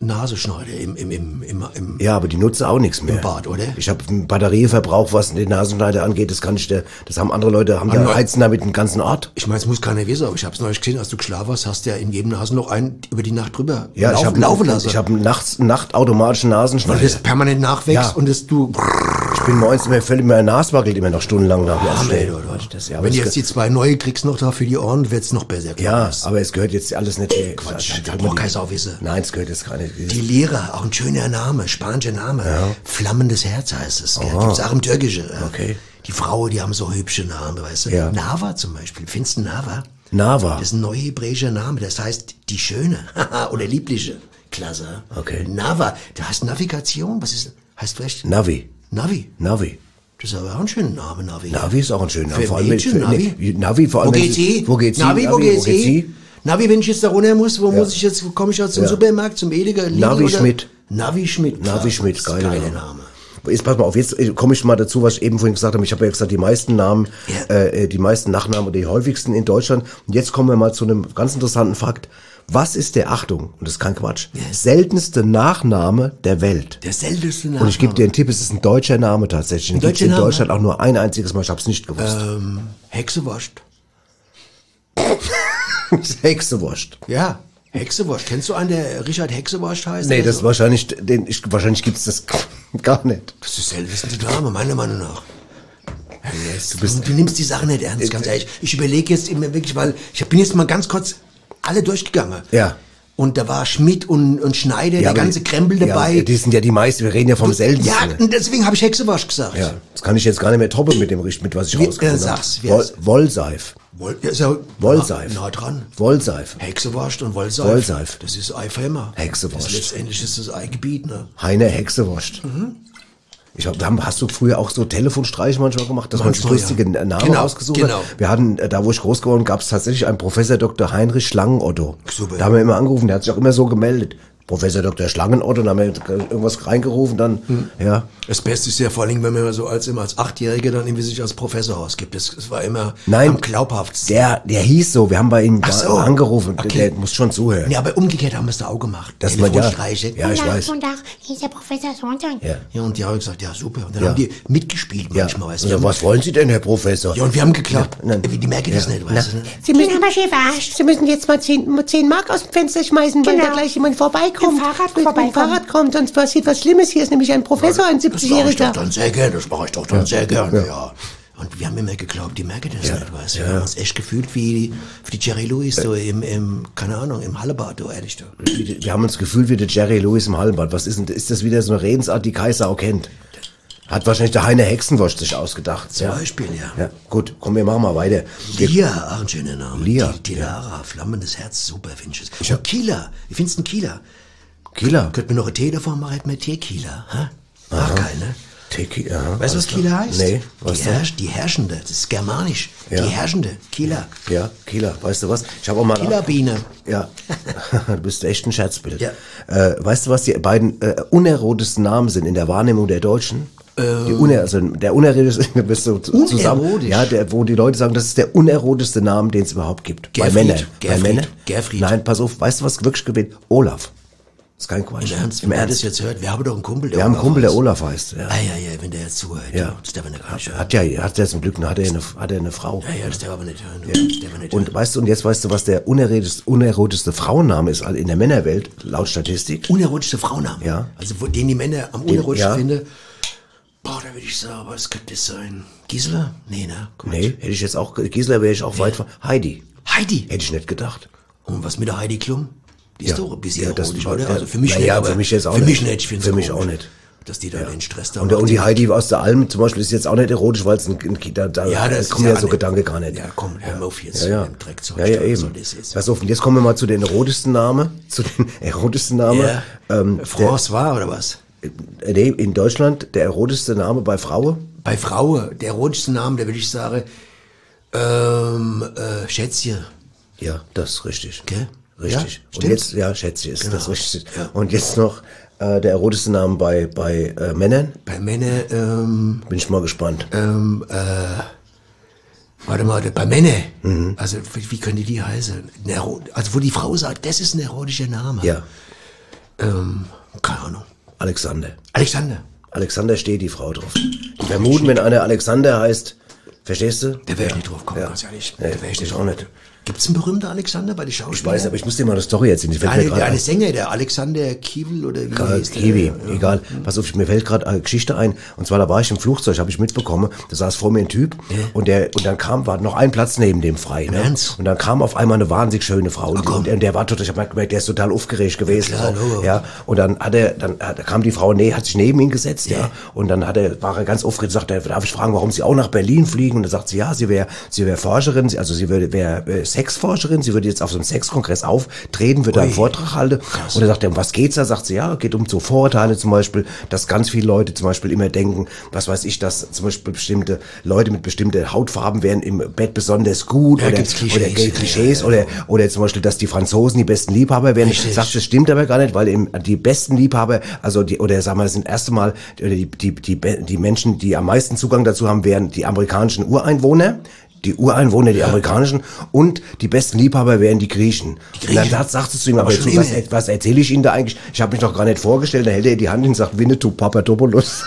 Nasenschneider im, im, im, im, im Ja, aber die nutzen auch nichts mehr. Im Bad, oder? Ich habe einen Batterieverbrauch, was den Nasenschneider angeht, das kann ich dir, das haben andere Leute, haben ja Andere- heizen damit den ganzen Ort. Ich meine, es muss keiner wissen, aber ich habe es neulich gesehen, als du geschlafen hast, hast du ja in jedem Nasenloch einen über die Nacht drüber Ja, laufen, ich habe laufen lassen. ich habe einen nachts, nachtautomatischen weil Nasenschneider. das permanent nachwächst Ja. und das du... Ich bin morgens immer völlig, mein Nas wackelt immer noch stundenlang nach dem Ah, Aufstehen. nee, oder? Das, ja, aber Wenn du es jetzt ge- die zwei neue kriegst noch da für die Ohren, wird's noch besser. ja, Klaus. aber es gehört jetzt alles nicht. äh, Quatsch, das- da das- braucht kein Sau wissen. Nein, es gehört jetzt gar nicht. Die Lehrer, auch ein schöner Name, spanischer Name. Flammendes Herz heißt es. Gell? Gibt's auch im Türkischen. ja. Okay. Die Frauen, die haben so hübsche Namen, weißt du. Ja. Nava zum Beispiel. Findest du Nava? Nava. Das ist ein neuhebräischer Name. Das heißt die Schöne oder Liebliche. Klasse. Okay. Nava. Du hast Navigation. Was ist, heißt vielleicht? Navi. Navi. Navi. Das ist aber auch ein schöner Name, Navi. Navi ist auch ein schöner Name. Für Vor allem Mädchen, mit- für- Navi? nee, Navi, vor allem. Wo wenn geht sie- sie? Wo geht sie? Navi, wo geht sie? Navi, wenn ich jetzt da runter muss, wo muss ich jetzt, wo komme ich jetzt zum Ja. Supermarkt, zum Edeka? Lidl Navi oder? Schmidt. Navi Schmidt. Navi klar. Schmidt, Das ist ein geiler geiler Name. Name. Jetzt pass mal auf, jetzt äh, komme ich mal dazu, was ich eben vorhin gesagt habe. Ich habe ja gesagt, die meisten Namen, Ja. äh, die meisten Nachnamen oder die häufigsten in Deutschland. Und jetzt kommen wir mal zu einem ganz interessanten Fakt. Was ist der, Achtung, und das ist kein Quatsch, seltenste Nachname der Welt? Der seltenste Name. Und ich gebe dir einen Tipp, es ist ein deutscher Name tatsächlich. Den Ein gibt's deutscher in Name? Deutschland auch nur ein einziges Mal, ich habe es nicht gewusst. Ähm, Hexewurst. Hexewurst. Ja, Hexewurst. Kennst du einen, der Richard Hexewurst heißt? Nee, oder das so? ist wahrscheinlich, den, ich, wahrscheinlich gibt's das gar nicht. Das ist der seltenste Name, meiner Meinung nach. Du bist, Du nimmst die Sache nicht ernst, ganz ehrlich. Ich überlege jetzt immer wirklich, weil ich bin jetzt mal ganz kurz alle durchgegangen. Ja. Und da war Schmidt und, und Schneider, Ja, der aber ganze die- Krempel dabei. Ja, die sind ja die meisten, wir reden ja vom seltensten. Ja, und deswegen habe ich Hexewurst gesagt. Ja, das kann ich jetzt gar nicht mehr toppen mit dem Richt, mit was ich Wie- rausgefunden äh, habe. sag's, wie Woll, heißt- Wollseif. Woll, ja, ist ja Wollseif. Nah, nah dran. Wollseif. Hexewurst und Wollseif. Wollseif. Das ist Eifheimer. Hexewurst. Das letztendlich ist das Eigebiet, ne? Heine Hexewurst. Mhm. Ich hab, da haben- hast du früher auch so Telefonstreiche manchmal gemacht, dass man sich Manchmal, lustige ja. Namen Genau, ausgesucht genau. hat? Wir hatten, äh, da wo ich groß geworden, gab es tatsächlich einen Professor Doktor Heinrich Schlangenotto. Super. Da haben wir immer angerufen, der hat sich auch immer so gemeldet. Professor Doktor Schlangenotto, dann haben wir irgendwas reingerufen, dann, Mhm. ja. Das Beste ist ja vor allem, wenn man so als immer als Achtjähriger dann irgendwie sich als Professor ausgibt. Das, das war immer Nein, am glaubhaftsten. Der, der hieß so, wir haben bei ihm Ach da so. angerufen, Okay. der muss schon zuhören. Ja, aber umgekehrt haben wir es da auch gemacht. Das man ja, Telefonstreiche. ja, ich Guten Tag, weiß. Guten Tag, hier ist der Professor Sonntag. Ja. Ja, und die haben gesagt, ja, super. Und dann Ja. haben die mitgespielt Ja. manchmal, weißt du. Also, was wollen Sie denn, Herr Professor? Ja, und wir haben geklappt. Ja, nein. Wie die merken das Ja. nicht, weißt du. ne? Sie müssen, aber schon verarscht. Sie müssen jetzt mal zehn, zehn Mark aus dem Fenster schmeißen, weil Genau. da gleich jemand vorbeikommt. Mit Fahrrad mit, vorbeikommt. Mit Fahrrad kommt, sonst passiert was Schlimmes. Hier ist nämlich ein Professor, ein Das mache ich doch siebzigjähriger. dann sehr gerne, das mache ich doch dann sehr gerne, ja. Und wir haben immer geglaubt, die merken das nicht, weißt du. Wir haben uns echt gefühlt wie, wie die Jerry Lewis, so im, im, keine Ahnung, im Hallebad, du, ehrlich, du. Wir haben uns gefühlt wie der Jerry Lewis im Hallenbad. Was ist denn, ist das wieder so eine Redensart, die Kaiser auch kennt? Hat wahrscheinlich der Heine Hexenwurst sich ausgedacht. Zum ja. Beispiel, ja. Ja, gut, komm, wir machen mal weiter. Wir, Lia, auch ein schöner Name. Lia, Die, die Lara, flammendes Herz, super, finde ich es. Und Kieler, wie findest du einen Kieler? Kieler. Könnte mir noch einen Tee davon machen, hätten wir Teekieler, hä? Ach, geil, ne? Teki, ja, Weißt du, was Kieler heißt? Nee, was die, denn? Herrsch, die Herrschende, das ist germanisch. Ja. Die Herrschende, Kieler. Ja, Kieler, weißt du was? Ich habe auch mal... Kielerbiene. Ja, du bist echt ein Scherzbild. Ja. Äh, weißt du, was die beiden äh, unerotischsten Namen sind in der Wahrnehmung der Deutschen? die uner, also der unerotischste, bist du zu- zusammen, Unerotisch? ja, der, wo die Leute sagen, das ist der unerotischste Name, den es überhaupt gibt. Gerfried, Bei Männern. Bei Gerfried, Männern? Gerfried. Nein, pass auf, weißt du, was wirklich gewinnt? Olaf. Das ist kein Quatsch. Im Ernst, Im wenn er Ernst. das jetzt hört, wir haben doch einen Kumpel, der Wir haben einen Kumpel, der heißt. Olaf heißt. Ja. Ah, ja, ja, wenn der jetzt zuhört. Ja. Ja. Das darf er nicht gar nicht hören. Hat ja, hat ja zum Glück, hat er eine, hat er eine Frau. Ja, ja, das darf er aber nicht hören. Ja. Das darf er nicht Und hören. weißt du, und jetzt weißt du, was der unerotischste, unerotischste Frauenname ist in der Männerwelt, laut Statistik? Unerotische Frauenname. Ja. Also, wo, den die Männer am unerotischsten ja. finden. Boah, da würde ich sagen, was könnte das sein? Gisela? Nee, ne? Gut. Nee, hätte ich jetzt auch, Gisela wäre ich auch weit von, Heidi. Heidi. Hätte ich nicht gedacht. Und was mit der Heidi Klum? Die ist Ja. doch ein bisschen Ja, das erotisch, war- oder? ja, Also für mich na nicht, ja, aber für mich jetzt auch für nicht. mich nicht. Ich find's Für mich komisch, auch nicht. Dass die da den Stress da Und, der, und die macht. Heidi aus der Alm zum Beispiel ist jetzt auch nicht erotisch, weil es ein ein Kind, da, da Ja, das kommen ist ja ja so nicht- Gedanken gar nicht. Ja, komm, hör mal auf jetzt Ja, ja. mit dem Dreckzeug. Ja, ja, So, eben. das ist- Pass auf, und jetzt kommen wir mal zu den erotischsten Namen, zu den erotischsten Namen. Ja. Ähm, François oder was? der, äh, nee, in Deutschland der erotischste Name bei Frauen? Bei Frauen, der erotischste Name, der würde ich sagen, ähm, äh, Schätzchen. Ja, das ist richtig. Gell? Richtig. Ja, und stimmt. jetzt, ja, schätze ich, ist Genau. das richtig. Ja. Und jetzt noch äh, der erotischste Name bei, bei äh, Männern. Bei Männern, ähm, Bin ich mal gespannt. ähm, äh, warte mal, bei Männern, Mhm. also wie, wie könnte die heißen? Nero, also wo die Frau sagt, das ist ein erotischer Name. Ja. Ähm, keine Ahnung. Alexander. Alexander. Alexander steht die Frau drauf. Die vermuten, wenn einer Alexander heißt, verstehst du? Da wäre ich nicht drauf gekommen, Ja. ganz ehrlich. Nee, Da wär ich ich auch nicht. Gibt's einen berühmten Alexander bei den Ich Schauspielern? weiß, aber ich muss dir mal eine Story erzählen. Die Der fällt mir eine, gerade der eine ein. Sänger, der Alexander Kiewel oder wie Karl hieß der? Kiwi, egal. Pass auf, mir fällt gerade eine Geschichte ein. Und zwar, da war ich im Flugzeug, habe ich mitbekommen, da saß vor mir ein Typ und der und dann kam, war noch ein Platz neben dem frei. Ne? Ernst? Und dann kam auf einmal eine wahnsinnig schöne Frau. Und, und, und der war total, ich habe gemerkt, der ist total aufgeregt gewesen. klar, so, Logo. ja. Und dann hat er, dann hat, da kam die Frau, nee, hat sich neben ihn gesetzt, ja. Und dann hat er, war er ganz aufgeregt, sagt er, darf ich fragen, warum Sie auch nach Berlin fliegen? Und dann sagt sie, ja, sie wäre, sie wäre Forscherin, sie- also sie wäre wär, äh, Sexforscherin, sie würde jetzt auf so einem Sexkongress auftreten, würde einen Vortrag halten. Und er sagt er, um was geht's da? Sagt sie, ja, geht um so Vorurteile zum Beispiel, dass ganz viele Leute zum Beispiel immer denken, was weiß ich, dass zum Beispiel bestimmte Leute mit bestimmten Hautfarben wären im Bett besonders gut Ja, oder, gibt's Klischees. oder Klischees, Klischees oder, oder zum Beispiel, dass die Franzosen die besten Liebhaber wären. Richtig. Sagt, das stimmt aber gar nicht, weil eben die besten Liebhaber, also die, oder sagen wir, das sind erste Mal, oder die, die, die, die Menschen, die am meisten Zugang dazu haben, wären die amerikanischen Ureinwohner. Die Ureinwohner, die amerikanischen, und die besten Liebhaber wären die Griechen. Und dann sagt, sagt es zu ihm, aber, Aber schon jetzt, was, immer. was erzähle ich Ihnen da eigentlich? Ich habe mich noch gar nicht vorgestellt. Da hält er ihr die Hand hin und sagt, Winnetou Papadopoulos.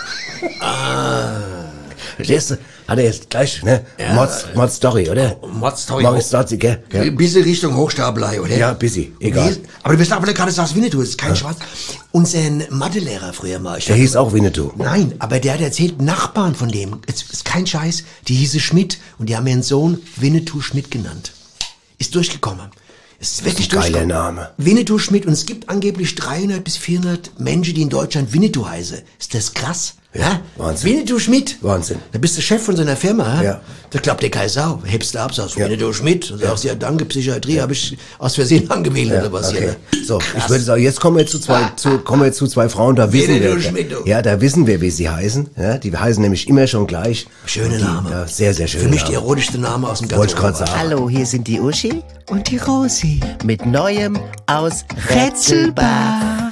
Verstehst du? Hat er jetzt gleich, ne? Ja. Mods, Mods Story, oder? Mods Story. Mods Story, gell? Ein Ja. bisschen Richtung Hochstapelei, oder? Ja, busy, egal. Wie- Aber du bist aber gerade sagst Winnetou, das ist kein Schwarz. Unser Mathelehrer früher mal. Ich Der hieß auch Winnetou. Nein, aber der hat erzählt, Nachbarn von dem, es ist kein Scheiß, die hieße Schmidt und die haben ihren Sohn Winnetou Schmidt genannt. Ist durchgekommen. Es ist wirklich ein geiler durchgekommen. Name. Winnetou Schmidt, und es gibt angeblich dreihundert bis vierhundert Menschen, die in Deutschland Winnetou heißen. Ist das krass? Ja, Wahnsinn. Winnetou Schmidt. Wahnsinn. Da bist du Chef von so einer Firma, Ja. Da klappt dir keine Sau. Hebst du ab, sagst Ja. Winnetou Schmidt und sagst, ja, danke, Psychiatrie, habe ich aus Versehen angewählt oder was okay. hier. ne? So, Krass. ich würde sagen, jetzt kommen wir zu zwei, zu, kommen wir zu zwei Frauen, da wissen Winnetou wir, Schmidt, du. ja, da wissen wir, wie sie heißen, ja, die heißen nämlich immer schon gleich. Schöne Und die, Name. Ja, sehr, sehr schöne Für mich Name. der erotischste Name aus dem ganzen Wollte ich gerade Oberwald. sagen. Hallo, hier sind die Uschi Und die Rosi. mit Neuem aus Rätselbach.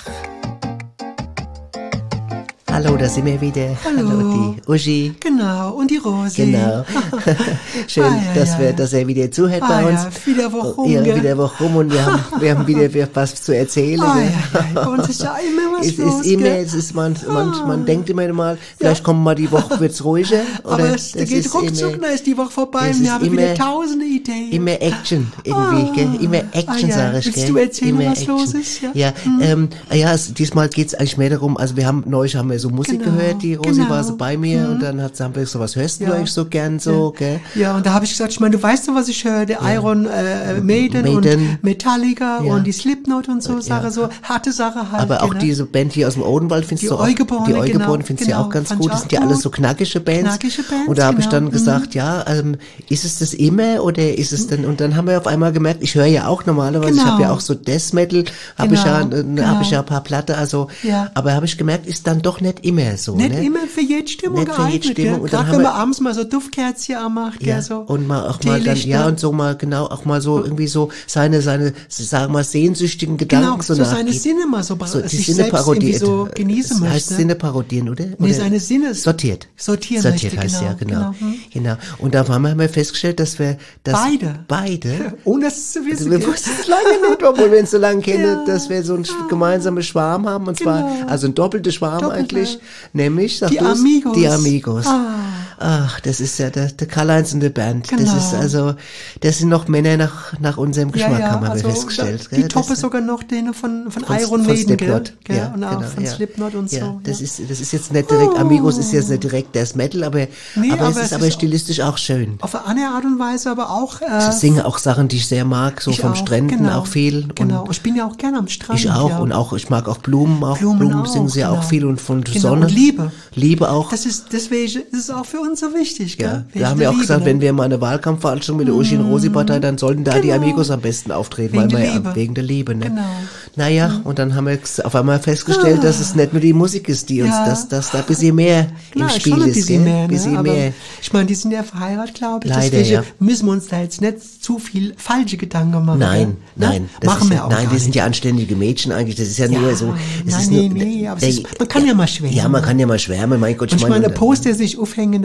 Hallo, da sind wir wieder. Hallo. die Uschi. Genau, und die Rosi. Genau. Schön, Ah, ja, dass, ja, wir, ja. dass er wieder zuhört Ah, bei uns. ja, wieder Woche rum, Ja, gell? wieder Woche rum und wir haben, wir haben wieder was zu erzählen. Ah, gell? ja, ja, bei uns ist ja immer was es los, ist immer, gell? es ist man, man, man denkt immer mal, vielleicht kommt mal die Woche, wird's ruhiger. Oder Aber es das geht ist ruckzuck, immer- dann ist die Woche vorbei es und wir ist haben immer- wieder tausende Ideen. Immer Action irgendwie, gell? Immer Action, Ah, ja. sag ich, Willst gell? du erzählen, Immer was los ist? Ja. Ja, ähm, ja es, diesmal geht's eigentlich mehr darum, also wir haben, neulich haben wir so Musik Genau, gehört, die Rosi genau. war so bei mir und dann hat, haben wir so, was hörst du Ja. eigentlich so gern so, gell? Ja, und da habe ich gesagt, ich meine, du weißt doch, was ich höre, der Iron äh, Maiden, Maiden. und Metallica Ja. und die Slipknot und so, Sache, so harte Sache halt. Aber auch genau. diese Band hier aus dem Odenwald findest Die du auch, Eugeborene, die Eugeborene genau, findest du ja genau, auch ganz fand gut, ich das sind ja auch alles gut. so knackige Bands. Knackige Bands, und da habe ich genau, dann mhm. gesagt, ja, ähm, ist es das immer oder ist es denn, und dann haben wir auf einmal gemerkt, ich höre ja auch normalerweise, ich Genau. habe ja auch so Death Metal, habe ich ja, Genau, äh, genau. habe ich ja ein paar Platte, also, Ja. aber habe ich gemerkt, ist dann doch nicht immer so, Nicht ne? immer für jede Stimmung Nicht für jede geeignet, Stimmung. gell? Und dann Gerade haben wenn wir- man abends mal so Duftkerzchen anmacht, Ja, gell, so. und mal auch mal dann, Teelichter. ja, und so mal, genau, auch mal so irgendwie so seine, seine, sagen wir mal, sehnsüchtigen Gedanken Genau, so so seine nachgeht. Sinne mal so, So, die sich Sinne selbst irgendwie parodiert. so genießen Das heißt möchte. Sinne parodieren, oder? Nee, oder seine Sinne sortiert. sortieren Sortiert möchte, heißt genau, ja, genau. genau, hm. Genau. Und da haben wir haben wir festgestellt, dass wir, dass Beide. beide, Ohne es zu wissen. wir gell? wussten es lange nicht, obwohl wir uns so lange kennen, Ja. dass wir so einen gemeinsamen Schwarm haben, und zwar, Genau. also ein doppelter Schwarm Doppelter. eigentlich, nämlich, sag Die du's, Amigos. Die Amigos. Ah. Ach, das ist ja der, der Karl-Heinz und der Band. Das Genau. ist also, das sind noch Männer nach, nach unserem Ja, Geschmack, ja, haben wir also festgestellt. Die gell? toppe Das- sogar noch den von, von, von- Iron von Maiden, gell? Slipknot. gell? Ja, Und auch genau, von ja. Slipknot und ja, so. Das ja. ist, das ist jetzt nicht direkt, Amigos ist jetzt nicht direkt Death Metal, aber, Nee, aber, es aber ist es aber ist stilistisch auch schön. Auf eine andere Art und Weise, aber auch. Äh, Ich singe auch Sachen, die ich sehr mag, so ich vom auch, Stränden genau, auch viel. Genau, Und ich bin ja auch gerne am Strand. ich auch, ja. und auch, ich mag auch Blumen, auch Blumen, Blumen auch, singen sie ja auch genau. viel, und von Genau, Sonne. und Liebe. Liebe auch. Das ist, deswegen ist es auch für uns so wichtig, Ja, gell? da haben wir auch gesagt, wenn wir mal eine Wahlkampfveranstaltung mit der Uschi und Rosi-Partei, dann sollten da die Genau. Amigos am besten auftreten, Wegen weil der wir ja, Liebe. wegen der Liebe, ne? Genau. Naja, und dann haben wir auf einmal festgestellt, dass es nicht nur die Musik ist, die uns, Ja. dass, dass da ein bisschen mehr Klar, im ist Spiel schon ein ist, bisschen gell? mehr, ne? bisschen aber mehr. ich meine, die sind ja verheiratet, glaube ich. Leider, Deswegen ja. müssen wir uns da jetzt nicht zu viel falsche Gedanken machen. Nein, ne? nein, das machen ist wir ja, auch nein, gar die sind nicht. ja anständige Mädchen eigentlich. Das ist ja, Ja, nur so. Es nein, ist nee, nur, nee, aber es der- ist- man kann ja mal schwärmen. Ja, man kann ja mal schwärmen, mein Gott. Und ich meine, äh, Poster sich aufhängen da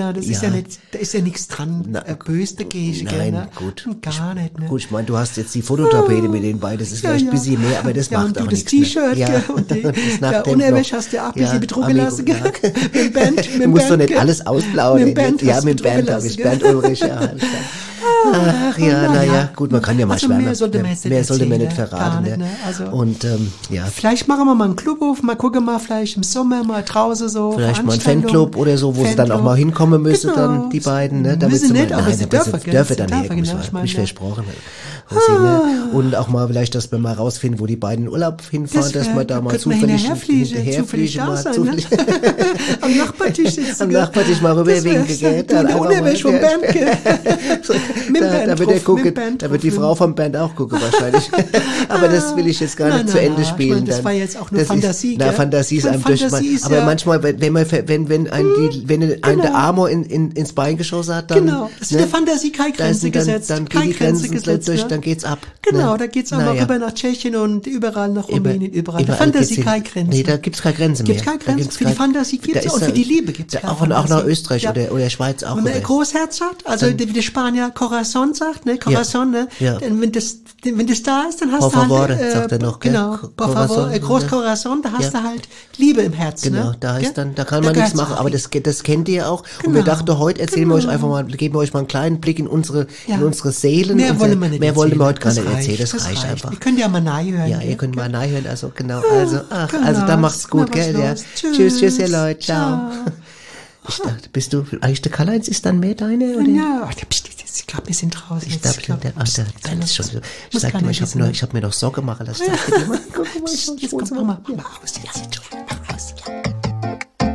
na, das ist Ja. ja nicht, da ist ja nichts dran, Na, äh, böse dagegen, gell, Nein, ne? gut. Gar nicht, ne? Gut, ich meine, du hast jetzt die Fototapete mit den beiden, das ist Ja, vielleicht ja. ein bisschen mehr, aber das Ja, macht und du auch das nichts mehr. T-Shirt, Ja, gell, und die, das der Nachthemd Unterwäsche noch. hast du ja auch ein bisschen Ja, betrogen Amigo, lassen, gell? ja. Mit dem Band, mit Du dem musst doch Band, nicht gell? alles ausplaudern. Mit dem Band Ja, hast mit du dem Band betrogen habe ich. lassen, Bernd Ulrich, ja. alles klar. Ach ja, na naja, ja. gut, man kann ja mal Also schwärmen. mehr sollte man jetzt nicht mehr sollte man nicht erzählen, verraten. gar nicht, ne? ne? Also- Und ähm, ja, Vielleicht machen wir mal einen Club auf, mal gucken mal vielleicht im Sommer mal draußen so. vielleicht mal ein Veranstaltungen. Fanclub oder so, wo sie dann auch Fanclub. mal hinkommen müssen, Genau. dann die beiden. Ne? Müssen sie nicht, mal, aber nein, sie aber dürfen, sie gell? dürfen Sie dann dürfen, herkommen, genau, ich ich meine, mich ja. versprochen. Mal sehen, ne? Und auch mal vielleicht, dass wir mal rausfinden, wo die beiden in Urlaub hinfahren, Das dass wär- wir da mal könnten wir zufällig hinterherfliegen, hinterherfliegen, zufällig da mal sein, zufällig- ne? Am Nachbartisch sitzen. Am gell? Nachbartisch mal rüberwinken, Das gell? wär's. Dann Du, der einfach mal- Unterwäsche vom Ja. Band, gell? Mit dem Da, Band da wird er drauf, mit gucken, dem Band da wird die drauf. Frau vom Band auch gucken wahrscheinlich. Aber das will ich jetzt gar Nein, nicht nein, zu Ende nein, ich spielen. meine, das dann. war jetzt auch nur Das Fantasie, Ist, na, gell? Fantasie ist Ich einem meine, durch. Fantasie ist Aber ja- manchmal, wenn, wenn man, wenn, wenn ein, die, wenn ein der Amor in, in, ins Bein geschossen hat, dann. Genau, das ist in der Fantasie keine da ist Grenze dann, gesetzt. Dann Keine geht die Grenze Grenzen gesetzt, durch, ne? dann geht's ab. Genau, ne? da geht's auch Naja. mal rüber nach Tschechien und überall nach Über- Rumänien, überall. Der überall Fantasie geht's hin. keine Grenze. Nee, da gibt's keine Grenze mehr. Gibt's keine Da Grenze. gibt's Für die kein- Fantasie da gibt's ist und da- für die Liebe gibt's da keine auch, und auch nach Fantasie. Österreich Ja. oder, oder Schweiz auch. Wenn man oder? ein Großherz sagt, also Dann- wie der Spanier Corazon sagt, ne, Corazon, ne, Ja. denn wenn das, wenn das da ist, dann hast Por du halt, favor, äh, sagt er noch, gell? genau, Co- por favor, Corazon, äh, Groß ja. Corazon, da hast Ja. du halt Liebe im Herzen, Genau, ne? da heißt Gell? dann, da kann man Da nichts gehört's machen, auch aber hin. das, das kennt ihr auch. Und Genau, wir dachten, heute erzählen wir euch genau. einfach mal, geben wir euch mal einen kleinen Blick in unsere, Ja. in unsere Seelen. Mehr unser, wollen wir nicht Mehr wollen wir erzählen. heute gar Das nicht erzählen, reicht, das, das reicht reicht. einfach. Ihr könnt ja mal nahe hören, Ja, gell? ihr könnt mal nachhören, also genau, also, ach, genau. also da macht's gut, Na, was gell, ja. los? Tschüss, Tschüss. tschüss, ihr Leute, ciao. Ciao. Ich dachte, bist du, eigentlich der Karl-Heinz ist dann mehr deine, oder? Ja, ach, pst, pst, ich glaube, wir sind draußen. Ich jetzt. glaube, glaub, der, ach, der, der ist schon so. Ich muss sag keiner dir, ich habe wissen, mir, ne? ich hab mir noch Sorge machen lassen. Ich dachte dir mal, guck mal, Psst, ich jetzt wohne komm, so. mach mal, mach mal aus, jetzt, mach aus, ja.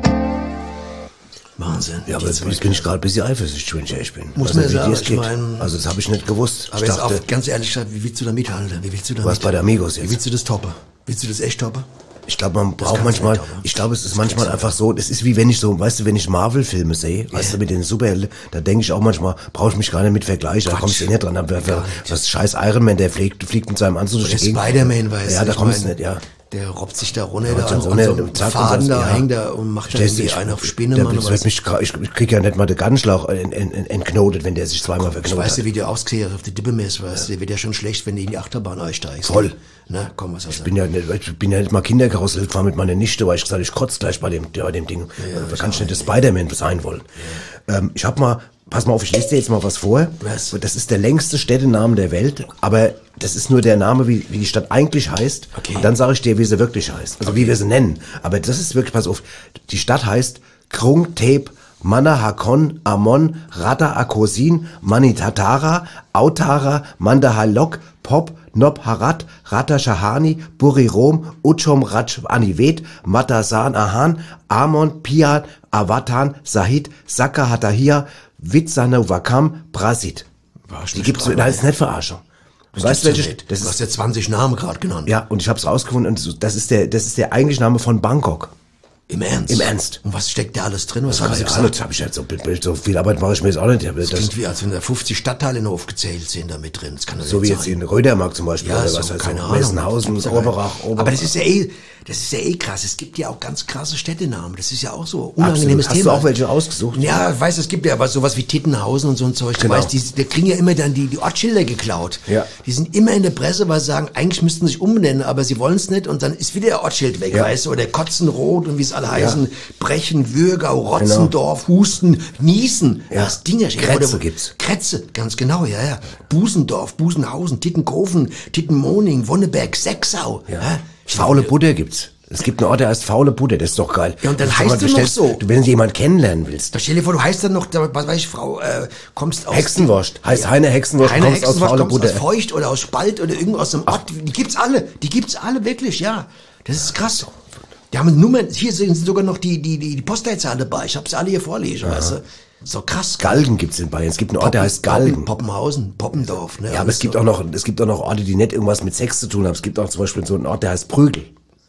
Wahnsinn. Ja, aber jetzt bin ich gerade ein bisschen eifersüchtig, wenn ich ehrlich bin. Muss Also, man wie sagen, dir's ich geht. mein- Also das habe ich nicht gewusst. Aber ich jetzt dachte, auch ganz ehrlich gesagt, wie willst du da mithalten? Wie willst du da Du warst bei der Amigos Wie jetzt. willst du das toppen? Willst du das echt toppen? Ich glaube, man braucht kannst du manchmal, nicht, aber- ich glaube, es ist manchmal einfach so, das ist wie wenn ich so, weißt du, wenn ich Marvel-Filme sehe, weißt du, mit den Superhelden, da denke ich auch manchmal, brauche ich mich gar nicht mit vergleichen, da kommst du eh nicht dran. Aber wer- was scheiß Iron Man, der fliegt, fliegt mit seinem Anzug durch Der die Gegend. Spider-Man, weißt du? Ja, da ich kommst du mein, nicht, ja. Der robbt sich da runter, Ja, da so an, runter, an so einem zack, Faden und da sonst, ja. hängt da und macht da Verstehst du, irgendwie ich- einen auf der- Spinnemann. das wird mich, gra- ich, ich krieg ja nicht mal den Gartenschlauch ent, ent, ent, entknotet, wenn der sich zweimal Ich verknotet weiß hat. ja, wie der ausgesehen hat auf der Dippemess, weißt du, der wird ja schon schlecht, wenn du in die Achterbahn einsteigst. Voll. Na, komm, was Ich bin ja nicht, ich bin ja nicht mal Kinderkarussell gefahren mit meiner Nichte, weil ich gesagt, ich kotze gleich bei dem, bei dem Ding. Da kann ich nicht der Spider-Man sein wollen. Ähm, ich hab mal, pass mal auf, ich lese dir jetzt mal was vor. Was? Das ist der längste Städtenamen der Welt, aber das ist nur der Name, wie, wie die Stadt eigentlich heißt. Okay. Und dann sage ich dir, wie sie wirklich heißt. Also wie wir sie nennen. Aber das ist wirklich, pass auf, die Stadt heißt Krung Thep Manahakon, Amon, Rata Akosin, Manitatara, Autara, Mandahalok, Pop, Nob Harat, Rata Shahani, Burirom, Uchom Raj Anivet, Matasan Ahan, Amon, Piat, Avatan, Sahid, Saka Hatahia, Witzane Wakam, Brasit. Die gibt's, das ist nicht Verarschung. Und weißt du, welche, das Du hast ist, ja zwanzig Namen gerade genannt. ja, und ich hab's rausgefunden, und das ist der, das ist der eigentliche Name von Bangkok. Im Ernst? Im Ernst. Und was steckt da alles drin? Was Das haben sie habe gesagt? ich, hab ich jetzt so, so viel Arbeit mache ich mir jetzt auch nicht. Aber Das das, klingt wie, als wenn da fünfzig Stadtteile noch aufgezählt sind da mit drin. Das kann doch so nicht wie jetzt sein. in Rödermark zum Beispiel, Ja, oder so, was heißt keine so, Ahnung. Messenhausen, Gibt's ja Oberach, gar nicht. Oberach. Aber das ist ja eh, das ist ja eh krass. Es gibt ja auch ganz krasse Städtenamen. Das ist ja auch so unangenehmes Absolut. Hast Thema. du auch welche ausgesucht? Ja, ich weiß, es gibt ja was, sowas wie Tittenhausen und so ein Zeug. Du Genau. weißt, die, die kriegen ja immer dann die, die Ortsschilder geklaut. Ja. Die sind immer in der Presse, weil sie sagen, eigentlich müssten sie sich umbenennen, aber sie wollen es nicht und dann ist wieder der Ortsschild weg, Ja. weißt du? Oder Kotzenrot und wie es alle heißen. Brechen, Würgau, Rotzendorf, Genau. Husten, Niesen. Ja. Das Ding ja. Kretze gibt's. Kretze, ganz genau, ja, ja. Busendorf, Busenhausen, Tittenkofen, Tittenmoning, Wonneberg, Sechsau. Ja. Ja. Faule Butter gibt's. Es gibt einen Ort, der heißt Faule Butter, das ist doch geil. Ja, und dann Das ist heißt doch mal, du noch stellst- so. Du, wenn du jemanden kennenlernen willst. Da stell dir vor, du heißt dann noch, da, was weiß ich, Frau, äh, kommst aus... Hexenwurst. Heißt Heine Hexenwurst, Heine kommst aus Hexenwurst, Faule kommst Butter. aus Feucht oder aus Spalt oder irgendwo aus dem Ort. Die gibt's alle. Die gibt's alle, wirklich, ja. Das ist krass. Die haben Nummern, hier sind sogar noch die, die, die, die Postleitzahl dabei. Ich hab's alle hier vorlesen, weißt du. So krass. Galgen gibt's in Bayern. Es gibt einen Ort, der heißt Galgen. Poppenhausen, Poppendorf, ne. Ja, aber es gibt auch noch, es gibt auch noch Orte, die nicht irgendwas mit Sex zu tun haben. Es gibt auch zum Beispiel so einen Ort, der heißt Prügel.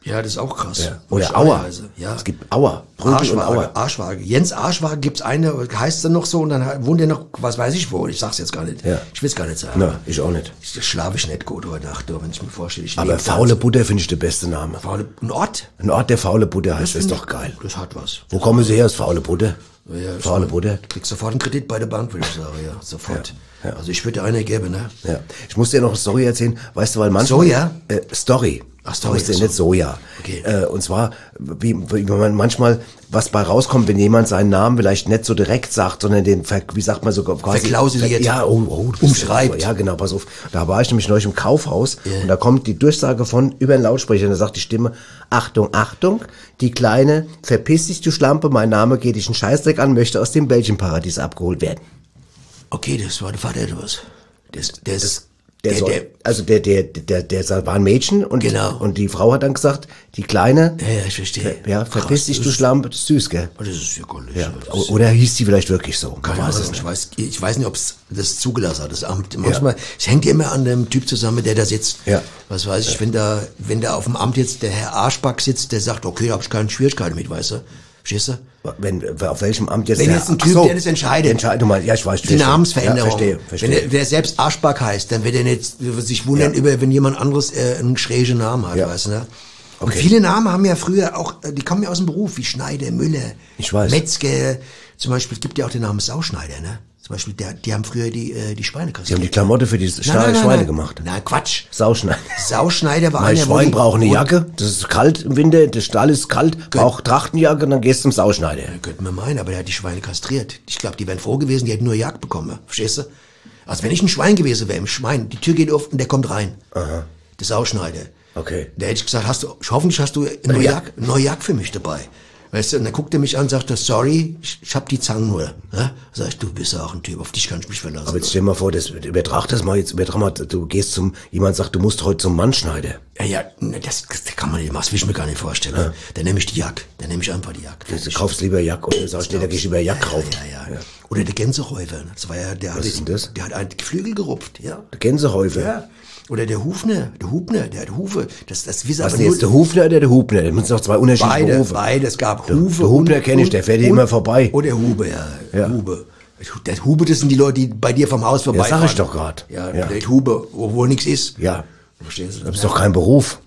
Ja, das ist auch krass. Ja. Oder Auf Auer. Weise. Ja. Es gibt Auer. Prügel und Auer. Arschwaage, Arschwaage. Jens Arschwaage gibt's eine, heißt er noch so, und dann wohnt er noch, was weiß ich wo, ich sag's jetzt gar nicht. Ja. Ich will's gar nicht sagen. Na, ich auch nicht. Ich schlafe ich nicht gut heute Nacht, wenn ich mir vorstelle. Ich Aber lebe faule da. Butter finde ich der beste Name. Faule, ein Ort? Ein Ort, der faule Butter heißt, das ist finde doch geil. Das hat was. Wo kommen Sie her, aus faule Butter? Ja, Faule Butter? Kriegst sofort einen Kredit bei der Bank, würde ich sagen, ja, sofort. Ja, ja. Also ich würde dir eine geben, ne? Ja. Ich muss dir noch eine Story erzählen, weißt du, weil manchmal... Soja? Äh, Story. Ach, Story, Story, so. nicht Soja. Okay. Äh, und zwar, wie, wie man manchmal was bei rauskommt, wenn jemand seinen Namen vielleicht nicht so direkt sagt, sondern den, ver- wie sagt man so quasi... Verklausuliert. Ja, oh, oh. du bist Umschreibt. Ja, genau, pass auf. Da war ich nämlich neulich im Kaufhaus und da kommt die Durchsage von über den Lautsprecher und da sagt die Stimme, Achtung, Achtung, die Kleine, verpiss dich, du Schlampe, mein Name geht dich einen Scheißdreck an, möchte aus dem Belgienparadies abgeholt werden. Okay, das war der Vater oder was? Das, das, Das, der, der, soll, der, also der, der, der, der, der war ein Mädchen und, Genau. und die Frau hat dann gesagt, die Kleine, ja, ja, ich verstehe. ja, verpiss Krass, dich, das du ist- Schlampe, das ist süß, gell? Oh, das ist ja cool. Ja. Das O- ist- Oder hieß die vielleicht wirklich so? Keine Man weiß Ahnung, es ich nicht. weiß, ich weiß nicht, ob es das zugelassen hat, das Amt. Manchmal, es hängt ja immer an dem Typ zusammen, der da sitzt. Ja. Was weiß ich, wenn da, wenn da auf dem Amt jetzt der Herr Arschback sitzt, der sagt, okay, da habe ich keine Schwierigkeiten mit, weißt du? Verstehst du? Wenn, auf welchem Amt jetzt Wenn der- jetzt ein Ach Typ, so, der das entscheidet. die Entscheidung, mal, ja, ich weiß. Die verstehe. Namensveränderung. Ja, verstehe, verstehe. Wenn er, wer selbst Arschback heißt, dann wird er nicht sich wundern Ja. über, wenn jemand anderes äh, einen schrägen Namen hat, Ja. weißt du, ne? Und Okay. viele Namen haben ja früher auch, äh, die kommen ja aus dem Beruf, wie Schneider, Müller, Ich weiß. Metzger. Zum Beispiel, es gibt ja auch den Namen Sauschneider, ne? Zum Beispiel, der, die haben früher die, äh, die Schweine Sie kastriert. haben die Klamotte für die Nein, nein, nein, Schweine nein. gemacht. Na, Quatsch. Sauschneiden. Sauschneider war Mein einer, wo Schwein die- braucht eine wo- Jacke, das ist kalt im Winter, der Stall ist kalt, braucht Trachtenjacke und dann gehst du zum Sauschneider. Könnte man meinen, aber der hat die Schweine kastriert. Ich glaube, die wären froh gewesen, die hätten nur Jagd bekommen. Verstehst du? Also wenn ich ein Schwein gewesen wäre, im Schwein, die Tür geht auf und der kommt rein. Aha. Der Sauschneider. Okay. Da hätte ich gesagt, hast du, hoffentlich hast du eine neue Ja. Jagd, eine neue Jagd für mich dabei. Weißt du, und dann guckt er mich an und sagt, er, sorry, ich, ich hab die Zangen nur. Ja? Sag ich, du bist ja auch ein Typ, auf dich kann ich mich verlassen. Aber jetzt stell dir mal vor, das, übertrag das mal jetzt, übertrag mal, du gehst zum, jemand sagt, du musst heute zum Mannschneider. ja, ja, ne, das, das kann man nicht machen, das will ich mir gar nicht vorstellen. Ja. Dann nehme ich die Jagd, dann nehme ich einfach die Jagd. Du kaufst lieber Jack oder sagst dir, da geh ich lieber Jack kaufen. Ja, ja, ja. Oder der Gänseräufer, ne? Das war ja, der Was hatte, ist denn das? der hat einen Geflügel gerupft, ja. Der Gänsehäufer. Ja. Oder der Hufner, der Hubner, der hat Hufe. Das, das wissen Was aber ist jetzt, der Hufner oder der Hubner? Das sind doch zwei unterschiedliche beide, Berufe. beide. Es gab Der- Hufe. der Hubner und- kenn ich, der fährt hier und- immer vorbei. Und der Hube, ja. Ja. Hube. Der Hube, das sind die Leute, die bei dir vom Haus vorbeifahren. sag ich doch grad. Ja, Ja. der Hube, obwohl nichts ist. Ja, Verstehst du? das ist doch kein Beruf.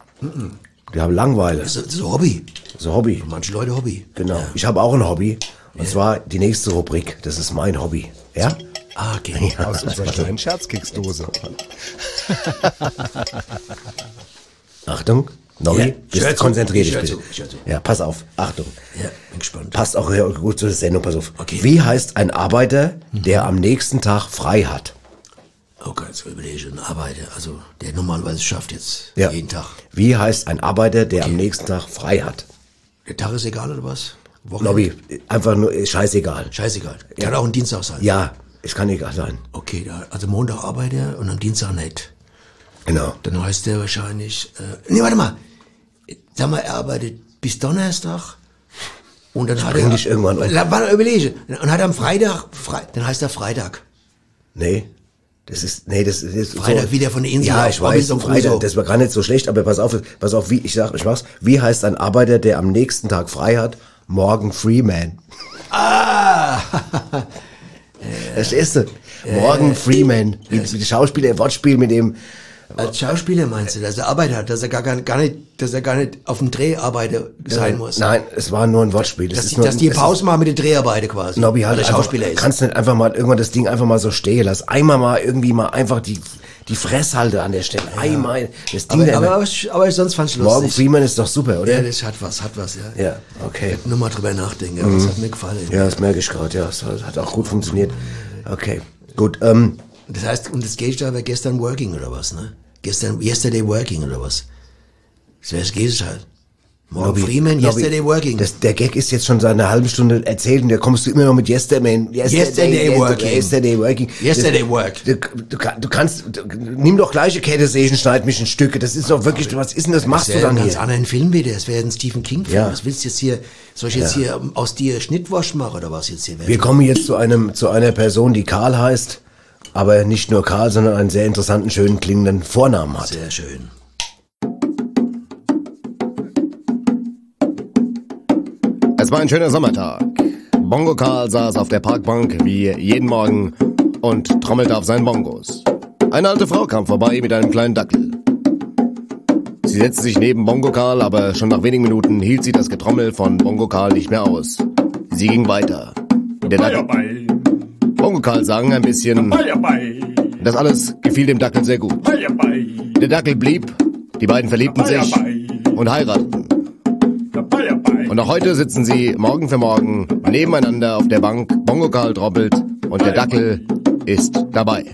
Die haben Langeweile. Das ist, das ist ein Hobby. Das ist ein Hobby. Manche Leute Hobby. Genau. Ich habe auch ein Hobby. Und zwar die nächste Rubrik. Das ist mein Hobby. Ja? Ah, okay. Aus unserer kleinen Scherzkeksdose. Achtung. Nobby, Ja, ich bist hör zu. konzentrier Ich dich hör bitte. zu, ich hör zu. Ja, pass auf. Achtung. Ja, bin gespannt. Passt auch ja, gut zu der Sendung, pass auf. Okay. Wie heißt ein Arbeiter, der am nächsten Tag frei hat? Okay, jetzt überlege ich, ein Arbeiter, also der normalerweise schafft jetzt Ja. jeden Tag. Wie heißt ein Arbeiter, der am nächsten Tag frei hat? Der Tag ist egal oder was? Wochenende? Nobby, einfach nur äh, scheißegal. Scheißegal. Kann auch ein Dienstag sein. Ja, es kann egal sein. Okay, da, also Montag arbeitet er und am Dienstag nicht. Genau. Dann heißt der wahrscheinlich, äh, nee, warte mal. Sag mal, er arbeitet bis Donnerstag und dann hat bring er... dich irgendwann um. La- Warte, überlege. Und hat er am Freitag, Fre dann heißt er Freitag. Nee. Das ist, nee, das ist Freitag so, wieder von der Insel Ja, auf ich weiß, Robinson Freitag, Crusoe. das war gar nicht so schlecht, aber pass auf, pass auf, wie, ich sag, ich mach's. Wie heißt ein Arbeiter, der am nächsten Tag frei hat? Morgan Freeman. Ah! Verstehst du? Morgan Freeman. Wie, wie der Schauspieler im Wortspiel mit dem, Als Schauspieler meinst du, dass er Arbeit hat, dass er gar, gar nicht, dass er gar nicht auf dem Dreharbeiter sein muss? Nein, es war nur ein Wortspiel. Das Dass ist die, nur, dass die es Pause machen mit den Dreharbeiten quasi. Ist, Nobby, weil halt der einfach, Schauspieler ist. kannst nicht einfach mal irgendwann das Ding einfach mal so stehen lassen. Einmal mal irgendwie mal einfach die, die Fresshalte an der Stelle. Einmal. Das Ding aber, da aber, immer- aber, aber sonst fand's lustig. Morgan Freeman ist doch super, oder? Ja, das hat was, hat was, ja. Ja, okay. Nur mal drüber nachdenken, aber das hat mir gefallen. Ja, das merke ich gerade, ja. Es hat hat auch gut funktioniert. Okay, gut. Ähm, Das heißt, und das Gegenteil war gestern working oder was, ne? Gestern, yesterday working oder was? Das wäre das Gegenteil. Morgan Nobby, Freeman, Nobby, yesterday working. Das, der Gag ist jetzt schon seit einer halben Stunde erzählt und da kommst du immer noch mit Yesterday, yesterday, Yesterday working. Yesterday working. Yesterday das, work. Du, du, kann- du kannst, du, nimm doch gleiche Käsesägen, schneid mich in Stücke. Das ist doch wirklich, was ist denn das, machst das du wäre dann ein ganz hier? anderen Film wieder. Das wäre ein Stephen King-Film. Ja. Was willst du jetzt hier, soll ich jetzt Ja. hier aus dir Schnittwasch machen oder was jetzt hier? Wir kommen jetzt zu einem, zu einer Person, die Karl heißt, aber nicht nur Karl, sondern einen sehr interessanten, schönen klingenden Vornamen hat. Sehr schön. Es war ein schöner Sommertag. Bongo Karl saß auf der Parkbank wie jeden Morgen und trommelte auf seinen Bongos. Eine alte Frau kam vorbei mit einem kleinen Dackel. Sie setzte sich neben Bongo Karl, aber schon nach wenigen Minuten hielt sie das Getrommel von Bongo Karl nicht mehr aus. Sie ging weiter. Der Dackel. Bongo Karl sang ein bisschen. Das alles gefiel dem Dackel sehr gut. Der Dackel blieb, die beiden verliebten sich und heirateten. Und auch heute sitzen sie morgen für morgen nebeneinander auf der Bank. Bongo Karl troppelt und der Dackel ist dabei.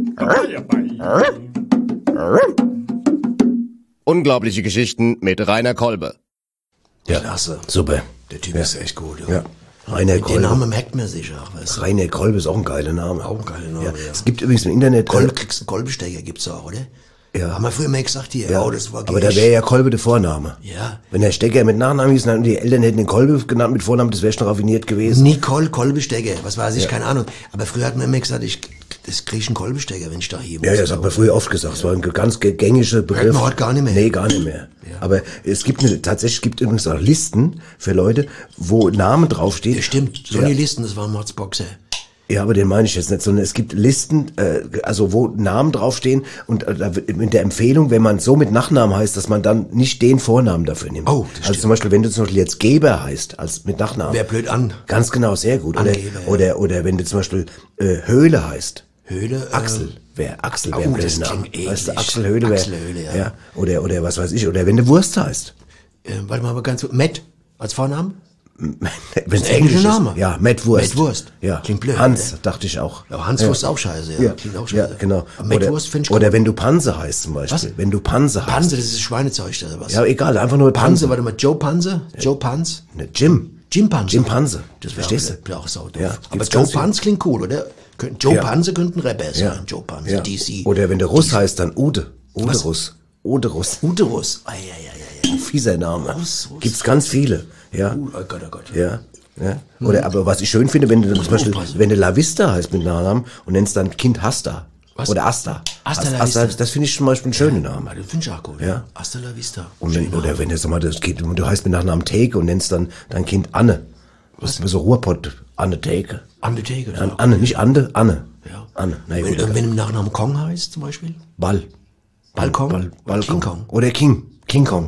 Unglaubliche Geschichten mit Rainer Kolbe. Ja, Klasse. super. Der Typ Ja. ist echt gut. Ja. Rainer Den Kolbe. Namen merkt man sich auch. Weißt du? Rainer Kolbe ist auch ein geiler Name. Auch ein geiler Name, Ja. ja. Es gibt übrigens im Internet... Kolbe, kriegst du einen Kolbestecker, gibt's auch, oder? Ja. Haben wir früher mal gesagt hier. Ja, Oh, das war aber da Gericht. wäre ja Kolbe der Vorname. Ja. Wenn der Stecker mit Nachnamen hieß und die Eltern hätten den Kolbe genannt mit Vornamen, das wäre schon raffiniert gewesen. Nicole Kolbestecker, was weiß ich, Ja. keine Ahnung. Aber früher hat man immer gesagt, ich, das krieg ich einen Kolbestecker, wenn ich da hier Ja, muss. das hat man früher oft gesagt. Es war ein ganz gängiger Begriff. Hört man heute gar nicht mehr. Nee, gar nicht mehr. Aber es gibt eine, tatsächlich gibt übrigens auch Listen für Leute, wo Name draufsteht. Ja, stimmt. So Ja. eine Listen, das war ein Mordsboxer. Ja, aber den meine ich jetzt nicht, sondern es gibt Listen, äh, also wo Namen draufstehen und äh, da wird mit der Empfehlung, wenn man so mit Nachnamen heißt, dass man dann nicht den Vornamen dafür nimmt. Oh, das also stimmt. zum Beispiel, wenn du zum Beispiel jetzt Geber heißt, als mit Nachnamen. Wer blöd an. Ganz genau, sehr gut. Oder, Angeber, ja. oder, oder wenn du zum Beispiel äh, Höhle heißt. Höhle? Axel. Äh, Wer Axel oh, wäre ein das blöder Name. klingt Weißt du, eklig. Axel Höhle wäre. Axel Höhle, ja. ja. Oder, oder was weiß ich. Oder wenn du Wurst heißt. äh, warte mal, aber ganz kurz. Matt als Vornamen? Wenn Das ist ein englischer Name. Ja, Matt Wurst. Matt Wurst. Ja. Klingt blöd, Hans, ne? dachte ich auch. Aber Hans Wurst ist auch scheiße, ja. Ja, Klingt auch ja scheiße. genau. Aber Matt Oder, Wurst finde ich oder gut. wenn du Panse heißt zum Beispiel. Was? Wenn du Panse heißt. Panse, das ist Schweinezeug oder was? Ja, egal, einfach nur Panse, Panse. warte mal, Joe Panse? Joe Panse? Ne, Jim. Jim Panse. Jim Panse. Das wäre Verstehst auch, du? wär auch saudoof. Ja, Aber gibt's Joe ganz viel. Panse klingt cool, oder? Könnt- Joe Ja. Panse könnte ein Rapper sein. Ja. Joe Panse, Ja. D C. Oder wenn der Russ heißt, dann Ude. Ude Was? Russ. Ude Russ. Uterus. Ah, ja, ja, ja, ja. Fieser Name. Russ, Russ. Gibt's ganz viele. Ja. Uh, oh Gott, oh Gott. Ja. Ja. Oder, aber was ich schön finde, wenn du zum Beispiel, aufpassen. wenn du La Vista heißt mit Nachnamen und nennst dann Kind Hasta. Was? Oder Asta. Asta La Asta, Vista. das finde ich zum Beispiel einen schönen Namen. Das finde ich auch gut. Ja. Hasta la vista. Und wenn, Schöner oder Name. wenn du, sag mal, das geht, du heißt mit Nachnamen Theke und nennst dann dein Kind Anne. Was? So Ruhrpott, Anne Theke. An der Theke. das An, auch. Anne, nicht Ande, Anne. Ja. Anne. Na ja, Wenn, gut. wenn im Nachnamen Kong heißt, zum Beispiel. Ball. Balkon? Ball, Ball, King Kong. Oder King. King Kong.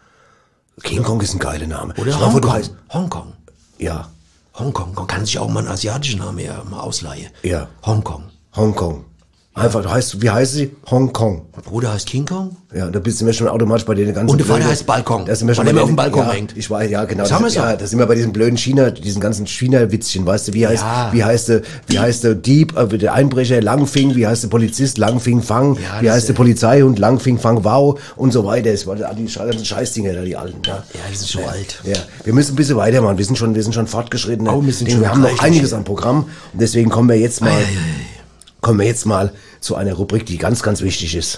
King Kong ist ein geiler Name. Oder Stell dir vor, du Hongkong. heißt, Hongkong. ja, Hongkong. Man kann sich auch mal einen asiatischen Namen ja mal ausleihen. ja, Hongkong. Hongkong. Einfach, du heißt, wie heißt sie? Hongkong. Mein Bruder heißt King Kong. Ja, da bist du mir schon automatisch bei den ganzen Und der Vater blöden- heißt Balkon, Da sind wir schon weil bei er immer den- auf dem Balkon ja, hängt. Ich weiß, ja, genau. Das haben wir ja, so. da sind wir bei diesen blöden China, diesen ganzen China-Witzchen, weißt du, wie heißt, Ja. wie heißt der, wie heißt der Dieb, äh, der Einbrecher Langfing, wie heißt der Polizist Langfing Fang, Ja, wie das heißt ist der ja- Polizeihund Langfing Fang Wow und so weiter. Das waren die ganzen Scheißdinger da, die alten, ja. Ja, die sind schon alt. Ja, wir müssen ein bisschen weitermachen. Wir sind schon, wir sind schon fortgeschritten. Oh, wir sind wir schon haben noch reichlich. einiges am Programm und deswegen kommen wir jetzt mal, kommen wir jetzt mal zu einer Rubrik, die ganz, ganz wichtig ist.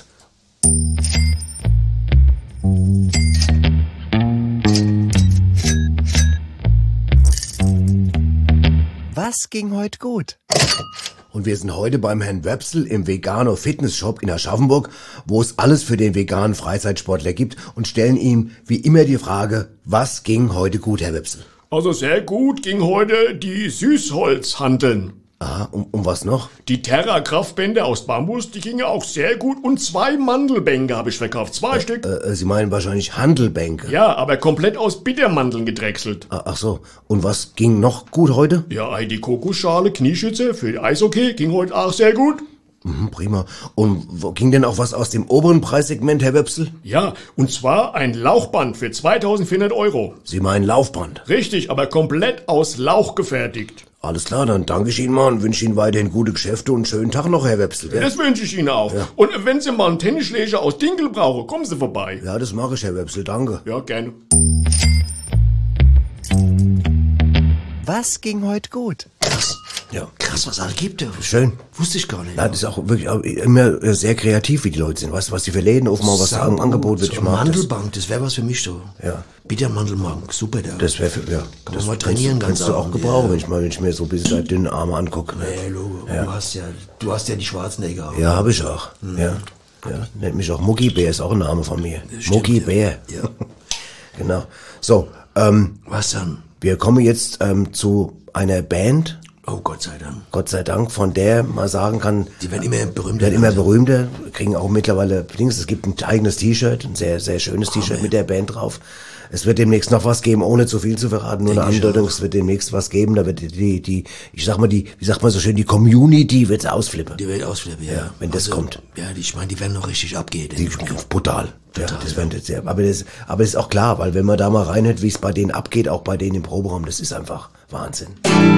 Was ging heute gut? Und wir sind heute beim Herrn Wöpsel im Vegano Fitness Shop in Aschaffenburg, wo es alles für den veganen Freizeitsportler gibt und stellen ihm wie immer die Frage, was ging heute gut, Herr Wöpsel? Also sehr gut ging heute die Süßholzhanteln. Aha, um, um was noch? Die Terra-Kraftbänder aus Bambus, die gingen auch sehr gut. Und zwei Mandelbänke habe ich verkauft. Zwei Stück. Äh, Sie meinen wahrscheinlich Handelbänke. Ja, aber komplett aus Bittermandeln gedrechselt. Ah, ach so. Und was ging noch gut heute? Ja, die Kokosschale, Knieschütze für Eishockey ging heute auch sehr gut. Mhm, prima. Und wo ging denn auch was aus dem oberen Preissegment, Herr Wöpsel? Ja, und zwar ein Lauchband für zweitausendvierhundert Euro. Sie meinen Laufband. Richtig, aber komplett aus Lauch gefertigt. Alles klar, dann danke ich Ihnen mal und wünsche Ihnen weiterhin gute Geschäfte und einen schönen Tag noch, Herr Wöpsel. Gell? Das wünsche ich Ihnen auch. Und wenn Sie mal einen Tennisschläger aus Dinkel brauchen, kommen Sie vorbei. Ja, das mache ich, Herr Wöpsel, danke. Ja, gerne. Was ging heute gut? Ja. Krass, was alles gibt. Ja. Schön. Wusste ich gar nicht. Ja, das ist auch wirklich auch immer sehr kreativ, wie die Leute sind. Weißt du, was die für Läden aufmachen, was da am Angebot wird. So Ich mag das. Mandelbank, das wäre was für mich so. Ja. Bittermandelbank, super da. Das wäre für, ja. Kann das man mal kannst trainieren du, ganz kannst du auch Abend, gebrauchen, ja. wenn ich mal, wenn ich mir so ein bisschen deine dünnen Arme angucke. Ne? Nee, Logo. Ja. Du hast ja, du hast ja die Schwarzenegger. Ja, habe ich auch. Ja. Ja. Nennt mich auch Mucki Bär, ist auch ein Name von mir. Mucki Bär. Ja. Genau. So, ähm. Was dann? Wir kommen jetzt ähm, zu einer Band. Oh, Gott sei Dank. Gott sei Dank, von der man sagen kann, die werden immer berühmter. Werden immer berühmter, kriegen auch mittlerweile Dings. Es gibt ein eigenes T-Shirt, ein sehr, sehr schönes oh, T-Shirt mit der Band drauf. Es wird demnächst noch was geben, ohne zu viel zu verraten, nur Denke eine Andeutung. Es wird demnächst was geben, da wird die, die, ich sag mal, die, wie sagt man so schön, die Community wird ausflippen. Die wird ausflippen, ja. ja wenn also, das kommt. Ja, die, ich meine, die werden noch richtig abgehen. Die, brutal. Ja, das werden jetzt sehr, aber das, aber das ist auch klar, weil wenn man da mal reinhört, wie es bei denen abgeht, auch bei denen im Proberaum, das ist einfach Wahnsinn.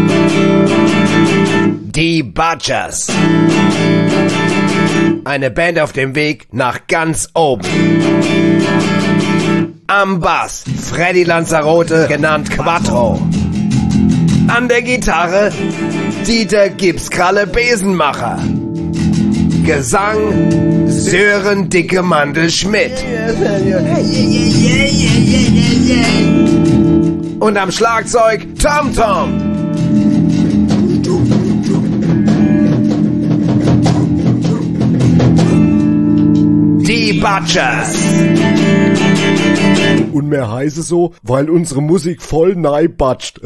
Die Butchers. Eine Band auf dem Weg nach ganz oben. Am Bass Freddy Lanzarote, genannt Quattro. An der Gitarre Dieter Gipskralle Besenmacher. Gesang Sören Dickemandel Schmidt. Und am Schlagzeug Tom Tom. Die Butchers. Und mehr heiße so, weil unsere Musik voll nei batscht.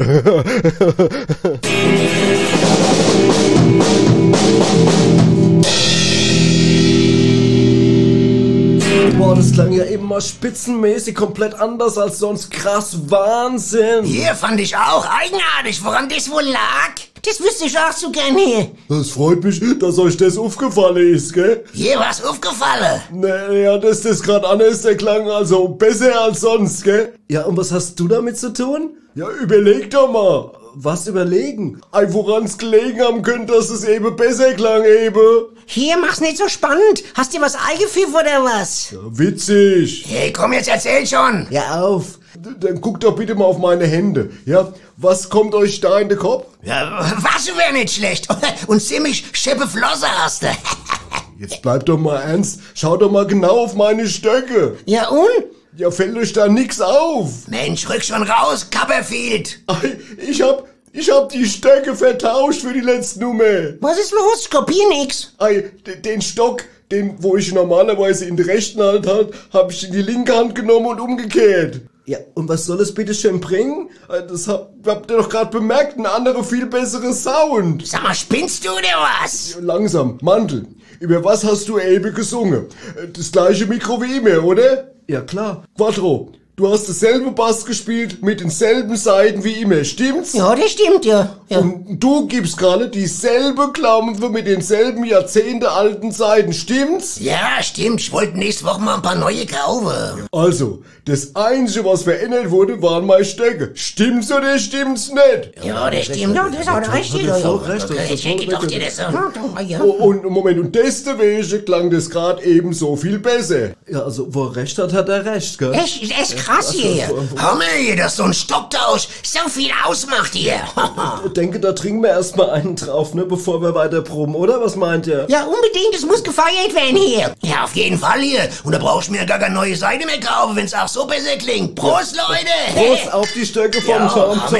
Boah, das klang ja eben mal spitzenmäßig komplett anders als sonst. Krass, Wahnsinn. Hier fand ich auch eigenartig, woran das wohl lag. Das wüsste ich auch so gern hier. Das freut mich, dass euch das aufgefallen ist, gell? Hier was aufgefallen. Naja, dass das gerade anders der klang, also besser als sonst, gell? Ja, und was hast du damit zu tun? Ja, überleg doch mal. Was überlegen? Ein woran's gelegen haben könnte, dass es eben besser klang, eben. Hier, mach's nicht so spannend. Hast du was eingepfiffen oder was? Ja, witzig. Hey, komm, jetzt erzähl schon. Ja, auf. Dann guckt doch bitte mal auf meine Hände. Ja, was kommt euch da in den Kopf? Ja, was wäre nicht schlecht. Und ziemlich scheppe Flosse hast du. Jetzt bleib doch mal ernst. Schau doch mal genau auf meine Stöcke. Ja, und? Ja, fällt euch da nix auf. Mensch, rück schon raus, Copperfield. Ich hab, ich hab die Stöcke vertauscht für die letzte Nummer. Was ist los? Ich kopier nix. Ei, den Stock, den, wo ich normalerweise in der rechten Hand halt, hab ich in die linke Hand genommen und umgekehrt. Ja, und was soll es bitte schön bringen? Das hab, habt ihr doch gerade bemerkt, ein anderer, viel besseres Sound. Sag mal, spinnst du oder was? Langsam, Mandel. Über was hast du eben gesungen? Das gleiche Mikro wie immer, oder? Ja, klar. Quattro, du hast dasselbe Bass gespielt mit denselben Saiten wie immer, stimmt's? Ja, das stimmt, ja. ja. Und du gibst gerade dieselbe Klampfe mit denselben jahrzehntealten Saiten, stimmt's? Ja, stimmt. Ich wollte nächste Woche mal ein paar neue kaufen. Also, das Einzige, was verändert wurde, waren meine Stöcke. Stimmt's oder stimmt's nicht? Ja, das stimmt. Ja, das ist auch richtig. Das ist auch recht. Ich denke doch dir das so. Und Moment, und deswegen klang das gerade eben so viel besser. Ja, also, wo er recht hat, hat er recht, gell? Echt, echt krass hier. Hammer hier, dass so ein Stocktausch so viel ausmacht hier. Ich denke, da trinken wir erstmal einen drauf, ne, bevor wir weiter proben, oder? Was meint ihr? Ja, unbedingt, es muss gefeiert werden hier. Ja, auf jeden Fall hier. Und da brauchst du mir gar keine neue Seite mehr kaufen, wenn's auch so besser klingt. Prost, ja. Leute! Prost auf die Stöcke vom ja, Tom Tom.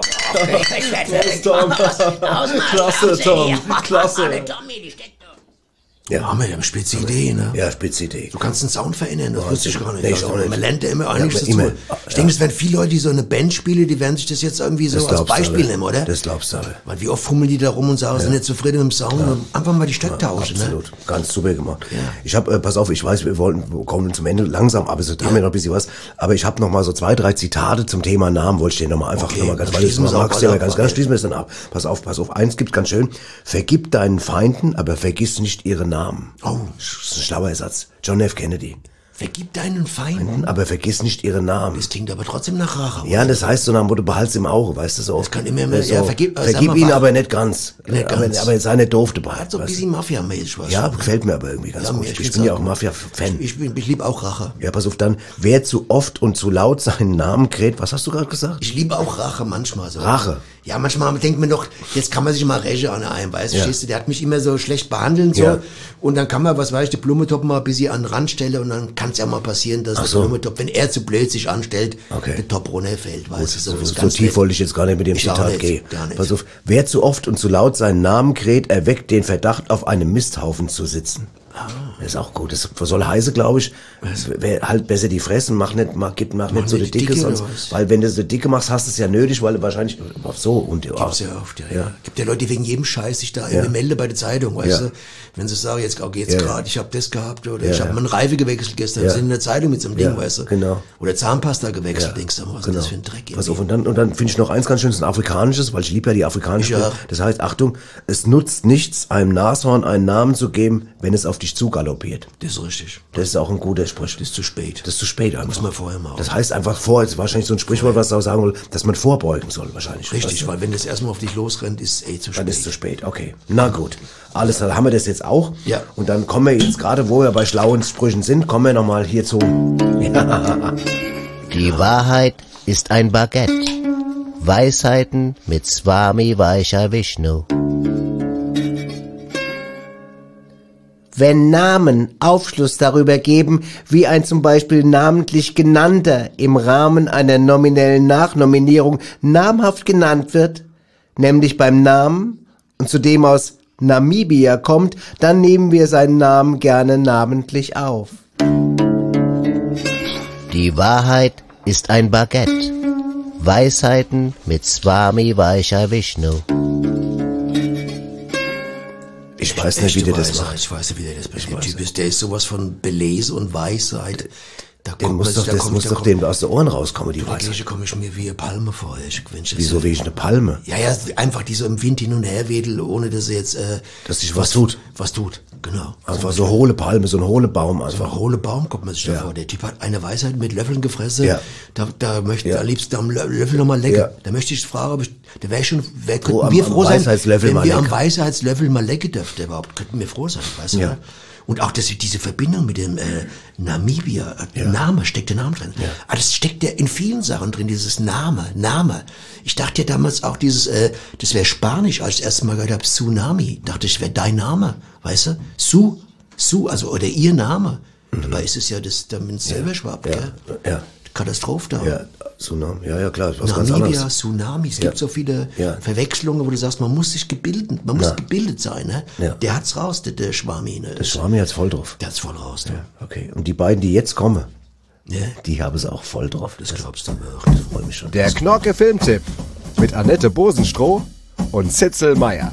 Okay, ich werd Prost, Tom. Klasse, Tom. Klasse. Ja, haben wir ja eine spitze Idee, ne? Ja, spitze Idee. Du kannst den Sound verändern, das wusste ich gar nicht. Nee, ich auch nicht. Man lernt ja immer einiges ja, dazu. Ich denke, es werden viele Leute, die so eine Band spielen, die werden sich das jetzt irgendwie so als Beispiel nehmen, oder? Das glaubst du aber. Weil wie oft fummeln die da rum und sagen, ja. sind nicht zufrieden mit dem Sound. Ja. Einfach mal die Stöcke tauschen, ja, absolut. Ne? Ganz super gemacht. Ja. Ich habe, äh, pass auf, ich weiß, wir wollten, wir kommen zum Ende langsam, aber so, da ja. haben wir noch ein bisschen was. Aber ich habe noch mal so zwei, drei Zitate zum Thema Namen, wollte ich dir noch mal einfach okay, noch mal ganz, weil ich mal magst, ja, ganz, ganz schließen wir es dann ab. Pass auf, pass auf. Eins gibt ganz schön. Vergib deinen Feinden, aber vergiss nicht ihre Namen. Oh. Das ist ein schlauer Satz. John F. Kennedy. Vergib deinen Feinden. Aber vergiss nicht ihre Namen. Das klingt aber trotzdem nach Rache. Ja, das heißt so nach dem Motto, behalt's im Auge, weißt du so. Das kann immer mehr, so, ja, vergib, also vergib ihn aber nicht ganz. Nicht aber, ganz. aber sei nicht doof dabei. Hat so ein bisschen Mafia-mäßig was. Ja, gefällt mir aber irgendwie ganz ja, gut. Ich, ich bin ja auch Mafia-Fan. Ich, ich, ich liebe auch Rache. Ja, pass auf, dann, wer zu oft und zu laut seinen Namen kräht, was hast du gerade gesagt? Ich liebe auch Rache manchmal so. Rache? Ja, manchmal denkt man doch, jetzt kann man sich mal Räche an einem, weißt du, ja. Stehst du, der hat mich immer so schlecht behandelt, so. Ja. Und dann kann man, was weiß ich, den Blumentopf mal ein bisschen an den Rand stellen und dann kann es ja mal passieren, dass Ach der so. Blumentopf, wenn er zu blöd sich anstellt, okay. der Top runterfällt, weißt du. So, so, so tief wollte ich jetzt gar nicht mit dem ich Zitat gehen. Pass auf, wer zu oft und zu laut seinen Namen kräht, erweckt den Verdacht, auf einem Misthaufen zu sitzen. Ah. Das ist auch gut. Das soll heißen, glaube ich, halt besser die Fressen, mach nicht, mach, gib, mach, mach nicht so die Dicke, dicke sonst, weil wenn du so dicke machst, hast du es ja nötig, weil du wahrscheinlich so und ja. Gibt's ja oft, ja, ja. ja. Gibt ja Leute, die wegen jedem Scheiß sich da ja. melden bei der Zeitung, weißt ja. du, wenn sie sagen, jetzt geht's ja. gerade, ich habe das gehabt oder ja, ich habe ja. meinen Reife gewechselt gestern, ja. sind in der Zeitung mit so einem Ding, ja. weißt du, genau. oder Zahnpasta gewechselt, ja. denkst du, was genau. ist das für ein Dreck? Pass auf, und dann und dann finde ich noch eins ganz schönes, ein afrikanisches, weil ich liebe ja die afrikanische. Ja. Das heißt, Achtung, es nutzt nichts, einem Nashorn einen Namen zu geben, wenn es auf dich zugaloppiert. Das ist richtig. Das ist auch ein guter Spruch. Das ist zu spät. Das ist zu spät einfach. Muss man vorher machen. Das heißt einfach vor, ist wahrscheinlich so ein Sprichwort, was du auch sagen will, dass man vorbeugen soll wahrscheinlich. Richtig, weißt du? Weil wenn das erstmal auf dich losrennt, ist eh zu spät. Dann ist zu spät, okay. Na gut. Alles, dann haben wir das jetzt auch. Ja. Und dann kommen wir jetzt gerade, wo wir bei schlauen Sprüchen sind, kommen wir nochmal hierzu. Die Wahrheit ist ein Baguette. Weisheiten mit Swami Vaishya Vishnu. Wenn Namen Aufschluss darüber geben, wie ein zum Beispiel namentlich Genannter im Rahmen einer nominellen Nachnominierung namhaft genannt wird, nämlich beim Namen und zudem aus Namibia kommt, dann nehmen wir seinen Namen gerne namentlich auf. Die Wahrheit ist ein Baguette. Weisheiten mit Swami Vaishya Vishnu. Ich weiß nicht, wie der das macht. Ich weiß nicht, wie der das macht. Der Typ ist, der ist sowas von Belese und Weisheit. Da dem muss doch, da das muss doch dem aus den Ohren rauskommen, die Weisheit. Da komme ich mir wie eine Palme vor. Ich, Wieso wie ich eine Palme? Ja, ja, einfach die so im Wind hin und her wedelt, ohne dass sie jetzt, äh, dass sich was, was tut. Was tut, genau. Einfach so hohle Palme, so ein hohle Baum einfach. So ein hohle Baum kommt man sich da ja. vor. Der Typ hat eine Weisheit mit Löffeln gefressen. Ja. Da, da möchte ich ja. am liebsten am Löffel nochmal lecken. Ja. Da möchte ich fragen, ob ich, da wäre schon, wer, könnten oh, wir am, froh am sein, wenn wir am Weisheitslöffel mal lecken dürften überhaupt. Könnten wir froh sein, weißt du? Ja. Und auch dass diese Verbindung mit dem äh, Namibia, äh, ja. Name, steckt der Name drin. Ja. Aber das steckt ja in vielen Sachen drin, dieses Name, Name. Ich dachte ja damals auch dieses, äh, das wäre Spanisch, als ich das erste Mal gehört habe, Tsunami. Dachte ich, wäre dein Name, weißt du? Su, Su, also oder ihr Name. Mhm. Dabei ist es ja das, damit es selber ja. schwappt, ja. gell? Ja. Katastrophe da. Ja, Tsunami, ja, ja, klar, ist was Namibia, ganz anderes. Tsunami, es ja. gibt so viele ja. Verwechslungen, wo du sagst, man muss sich gebildet, man muss ja. gebildet sein, ne? Ja. Der hat's raus, der, der Schwami, ne? Der Schwami hat's voll drauf. Der hat's voll raus, ne? Ja, okay. Und die beiden, die jetzt kommen, ja. die haben es auch voll drauf. Das glaubst du mir auch, das freut mich schon. Der Knorke Filmtipp mit Annette Bosenstroh und Zitzel Meyer.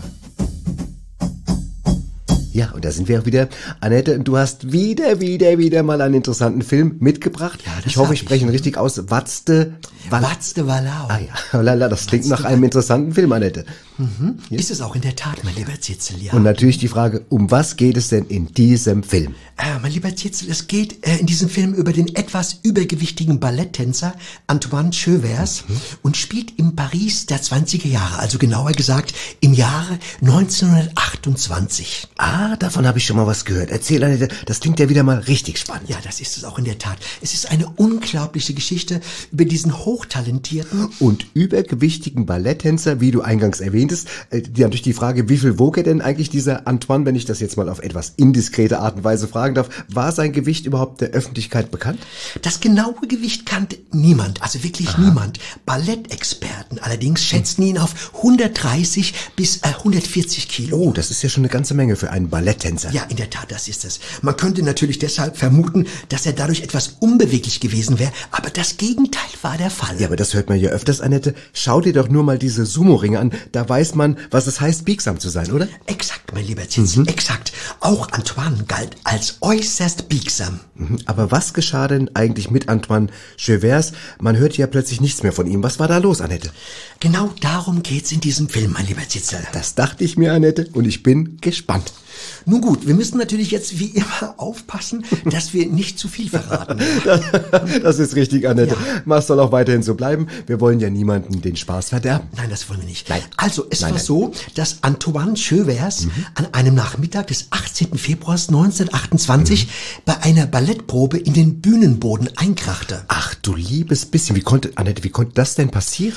Ja, und da sind wir auch wieder. Annette, du hast wieder, wieder, wieder mal einen interessanten Film mitgebracht. Ja, das ich hoffe, ich spreche ihn richtig aus. Watzte Wal Watzte Wallau. Ah ja, lala, das klingt Watzte nach einem interessanten Film, Annette. Mhm. Ja. Ist es auch in der Tat, mein lieber Zitzel, ja. Und natürlich die Frage, um was geht es denn in diesem Film? Äh, mein lieber Zitzel, es geht äh, in diesem Film über den etwas übergewichtigen Balletttänzer Antoine Chevers mhm. und spielt im Paris der zwanziger Jahre, also genauer gesagt im Jahre neunzehnhundertachtundzwanzig. Ah, davon habe ich schon mal was gehört. Erzähl, Annette, das klingt ja wieder mal richtig spannend. Ja, das ist es auch in der Tat. Es ist eine unglaubliche Geschichte über diesen hochtalentierten und übergewichtigen Balletttänzer, wie du eingangs erwähntest. Die haben durch die Frage, wie viel wog er denn eigentlich, dieser Antoine, wenn ich das jetzt mal auf etwas indiskrete Art und Weise fragen darf, war sein Gewicht überhaupt der Öffentlichkeit bekannt? Das genaue Gewicht kannte niemand, also wirklich Aha. niemand. Ballettexperten allerdings schätzten ihn auf hundertdreißig bis äh, hundertvierzig Kilo. Oh, das ist ja schon eine ganze Menge für einen Balletttänzer. Ja, in der Tat, das ist es. Man könnte natürlich deshalb vermuten, dass er dadurch etwas unbeweglich gewesen wäre, aber das Gegenteil war der Fall. Ja, aber das hört man ja öfters, Annette. Schau dir doch nur mal diese Sumo-Ringe an, da weiß man, was es heißt, biegsam zu sein, oder? Exakt, mein lieber Zitzel, mhm. exakt. Auch Antoine galt als äußerst biegsam. Mhm. Aber was geschah denn eigentlich mit Antoine Chevers? Man hört ja plötzlich nichts mehr von ihm. Was war da los, Annette? Genau darum geht's in diesem Film, mein lieber Zitzel. Das dachte ich mir, Annette, und ich bin gespannt. Nun gut, wir müssen natürlich jetzt wie immer aufpassen, dass wir nicht zu viel verraten. das, das ist richtig, Annette. Ja. Das soll auch weiterhin so bleiben. Wir wollen ja niemanden den Spaß verderben. Nein, das wollen wir nicht. Nein. Also, es nein, war nein. so, dass Antoine Chevers mhm. an einem Nachmittag des achtzehnten Februars neunzehnhundertachtundzwanzig mhm. bei einer Ballettprobe in den Bühnenboden einkrachte. Ach du liebes bisschen, wie konnte, Annette, wie konnte das denn passieren?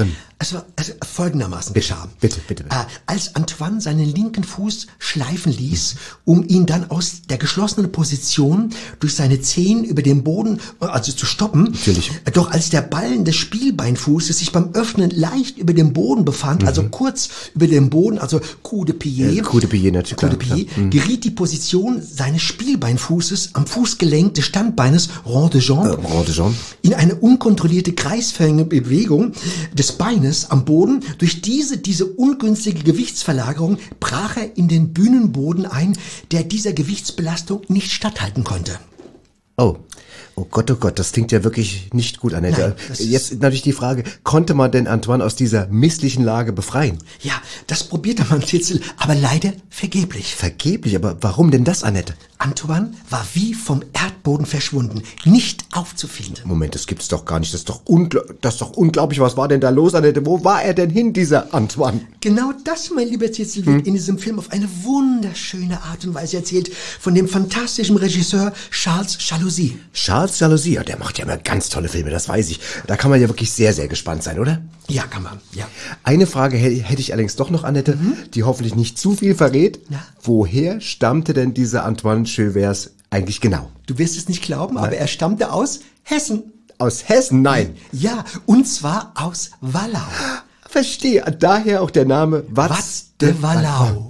Es war also folgendermaßen geschah. Bitte, bitte, bitte. Äh, als Antoine seinen linken Fuß schleifen ließ, um ihn dann aus der geschlossenen Position durch seine Zehen über den Boden, also zu stoppen. Natürlich. Äh, doch als der Ballen des Spielbeinfußes sich beim Öffnen leicht über dem Boden befand, mhm. also kurz über dem Boden, also coup de pied, äh, coup de pied, natürlich, coup de pied, klar, mhm. geriet die Position seines Spielbeinfußes am Fußgelenk des Standbeines rond de jambe, äh, rond de jambe. in eine unkontrollierte kreisförmige Bewegung des Beines am Boden. Durch diese, diese ungünstige Gewichtsverlagerung brach er in den Bühnenboden ein, der dieser Gewichtsbelastung nicht statthalten konnte. Oh. Oh Gott, oh Gott, das klingt ja wirklich nicht gut, Annette. Nein, jetzt natürlich die Frage, konnte man denn Antoine aus dieser misslichen Lage befreien? Ja, das probierte man, Zitzel, aber leider vergeblich. Vergeblich? Aber warum denn das, Annette? Antoine war wie vom Erdboden verschwunden, nicht aufzufinden. Moment, das gibt's doch gar nicht. Das ist doch, ungl- das ist doch unglaublich. Was war denn da los, Annette? Wo war er denn hin, dieser Antoine? Genau das, mein lieber Zitzel, wird hm? in diesem Film auf eine wunderschöne Art und Weise erzählt von dem fantastischen Regisseur Charles Jalousie. Charles Jalousie, ja, der macht ja immer ganz tolle Filme, das weiß ich. Da kann man ja wirklich sehr, sehr gespannt sein, oder? Ja, kann man, ja. Eine Frage hätte ich allerdings doch noch, Annette, mhm. die hoffentlich nicht zu viel verrät. Ja? Woher stammte denn dieser Antoine Chevers eigentlich genau? Du wirst es nicht glauben, Nein. aber er stammte aus Hessen. Aus Hessen? Nein. Ja, und zwar aus Wallau. Verstehe, daher auch der Name Watz, Watz de Wallau.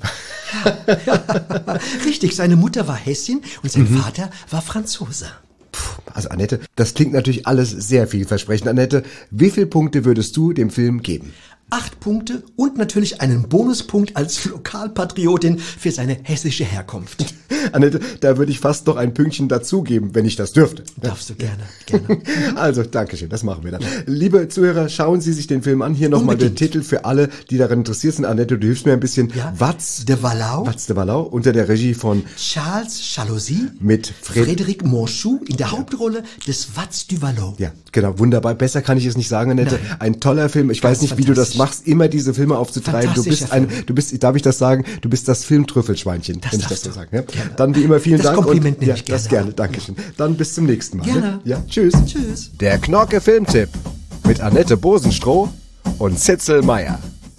Ja. Richtig, seine Mutter war Hessin und sein mhm. Vater war Franzose. Also Annette, das klingt natürlich alles sehr vielversprechend. Annette, wie viele Punkte würdest du dem Film geben? Acht Punkte und natürlich einen Bonuspunkt als Lokalpatriotin für seine hessische Herkunft. Annette, da würde ich fast noch ein Pünktchen dazugeben, wenn ich das dürfte. Darfst du gerne, gerne. Also, Dankeschön, das machen wir dann. Liebe Zuhörer, schauen Sie sich den Film an. Hier nochmal der Titel für alle, die daran interessiert sind. Annette, du hilfst mir ein bisschen. Ja? Watz de Wallau. Watz de Wallau, unter der Regie von Charles Jalousie mit Fred- Frédéric Monchou in der Hauptrolle des Watz du Wallau. Ja, genau, wunderbar. Besser kann ich es nicht sagen, Annette. Nein. Ein toller Film. Ich Ganz weiß nicht, wie du das machst, immer diese Filme aufzutreiben. Du bist ein, du bist, darf ich das sagen? Du bist das Filmtrüffelschweinchen, wenn ich das so sage. Ja? Dann wie immer vielen das Dank. Kompliment und, nehme ja, ich gerne. Das gerne, Dankeschön. Dann bis zum nächsten Mal. Gerne. Ne? Ja, tschüss. Tschüss. Der Knorke Filmtipp mit Annette Bosenstroh und Zitzel Meyer.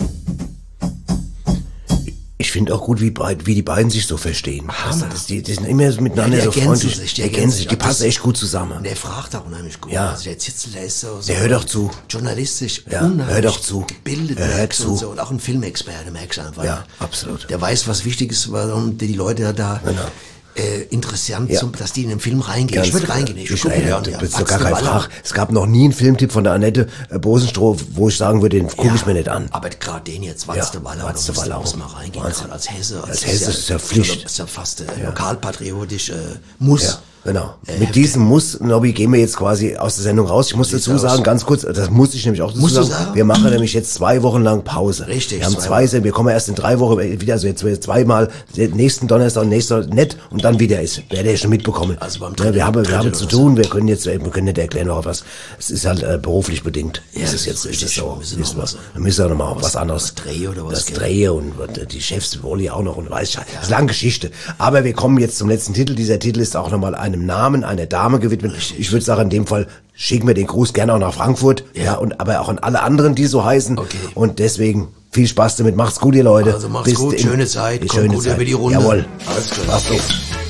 Ich finde auch gut, wie, beid, wie die beiden sich so verstehen. Hammer. Das, die, die sind immer so miteinander ja, so freundlich. Sich, die ergänzen sich, die passen echt gut zusammen. Und der fragt auch unheimlich gut. Ja. Also der Zitzel, der ist so, so der hört doch zu. Journalistisch, ja, unheimlich hört doch zu. gebildet. Er hört zu. Und, so. Und auch ein Filmexperte, merkst du einfach. Ja, absolut. Der weiß, was wichtig ist, warum die Leute da... Genau. Äh, interessant, ja. zum, dass die in den Film reingehen. Ganz ich würde reingehen. Ich ich würde ja, ja, das ist doch gar kein Frage. Es gab noch nie einen Filmtipp von der Annette äh, Bosenstroh, wo ich sagen würde, den gucke ja, ich mir nicht an. Aber gerade den jetzt, Watz de Wallau, Watz de Wallau. muss mal reingehen. Wahnsinn. Als Hesse. Als, als Hesse ist es ja Pflicht. Das ist ja fast äh, ja. lokalpatriotisch äh, Muss. Ja. Genau. Äh, Mit diesem Muss, Nobby, gehen wir jetzt quasi aus der Sendung raus. Ich muss dazu sagen, ganz kurz, das muss ich nämlich auch dazu Musst sagen. Du sagen. Wir machen nämlich jetzt zwei Wochen lang Pause. Richtig. Wir haben zwei, zwei wir kommen erst in drei Wochen wieder, also jetzt zweimal, nächsten Donnerstag und nächsten nicht und dann wieder ist. Wer der schon mitbekommen. Also beim ja, wir haben, wir haben zu tun, wir können jetzt, wir können nicht erklären noch was. Es ist halt äh, beruflich bedingt. Ja, das ist jetzt richtig so. Wissen wir, wir müssen ja noch mal was, was anderes. Was Dreh oder was? Das Drehe und, und die Chefs wollen ja auch noch und weiß ich, das ist eine lange Geschichte. Aber wir kommen jetzt zum letzten Titel. Dieser Titel ist auch nochmal einem Namen, einer Dame gewidmet. Richtig. Ich würde sagen, in dem Fall schicken wir den Gruß gerne auch nach Frankfurt, ja, ja und aber auch an alle anderen, die so heißen. Okay. Und deswegen viel Spaß damit. Macht's gut, ihr Leute. Also macht's Bis gut, schöne Zeit, kommt schöne gut Zeit. Über die Runde. Jawohl. Alles klar. Mach's gut.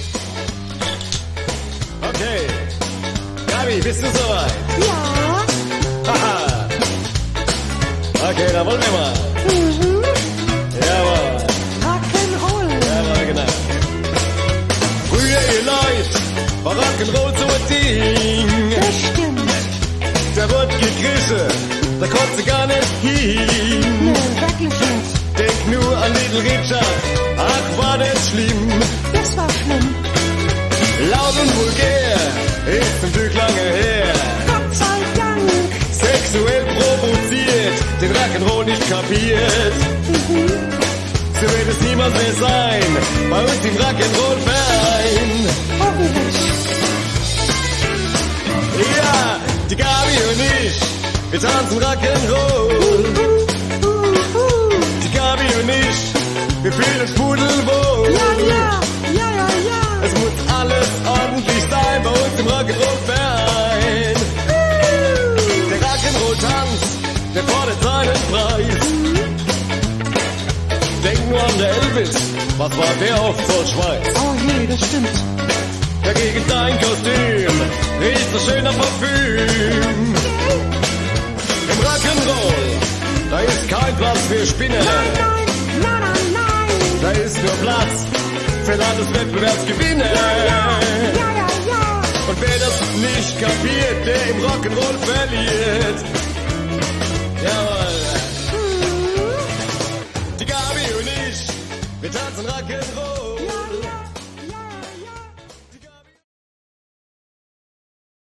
Okay. Gabi, bist du soweit? Ja. Haha. Okay, da wollen wir mal. Mhm. Jawohl. Rock'n'Roll. Jawohl, genau. Früher, ihr Leute, war Rock'n'Roll so ein Ding. Das stimmt. Da wird gegriffen, da kommt sie gar nicht hin. Nee, wirklich nicht. Denk nur an Little Richard, ach war das schlimm. Das war schlimm. Laut und vulgär, ist zum Glück lange her. Gott sei Dank. Sexuell provoziert, den Rock'n'Roll nicht kapiert. Mhm. So wird es niemals mehr sein, bei uns im Rock'n'Roll-Verein. Hoffentlich. Ja, die Gabi und ich, wir tanzen Rock'n'Roll. Die Gabi und ich, wir fühlen uns pudelwohl. Ja, ja, ja, ja, ja. Es muss alles ordentlich sein bei uns im Rock'n'Roll-Verein. Der Rock'n'Roll-Tanz, der fordert seinen Preis. Was war der oft voll Schweiß? Oh nee, das stimmt. Dagegen dein Kostüm riecht so schön nach Parfüm. Im Rock'n'Roll, da ist kein Platz für Spinnen. Nein, nein, nein, nein, nein. Da ist nur Platz für Landeswettbewerbsgewinne. Ja, ja, ja, ja, ja. Und wer das nicht kapiert, der im Rock'n'Roll verliert. Jawohl. Die Gabi und ich, wir tanzen Rock'n'Roll.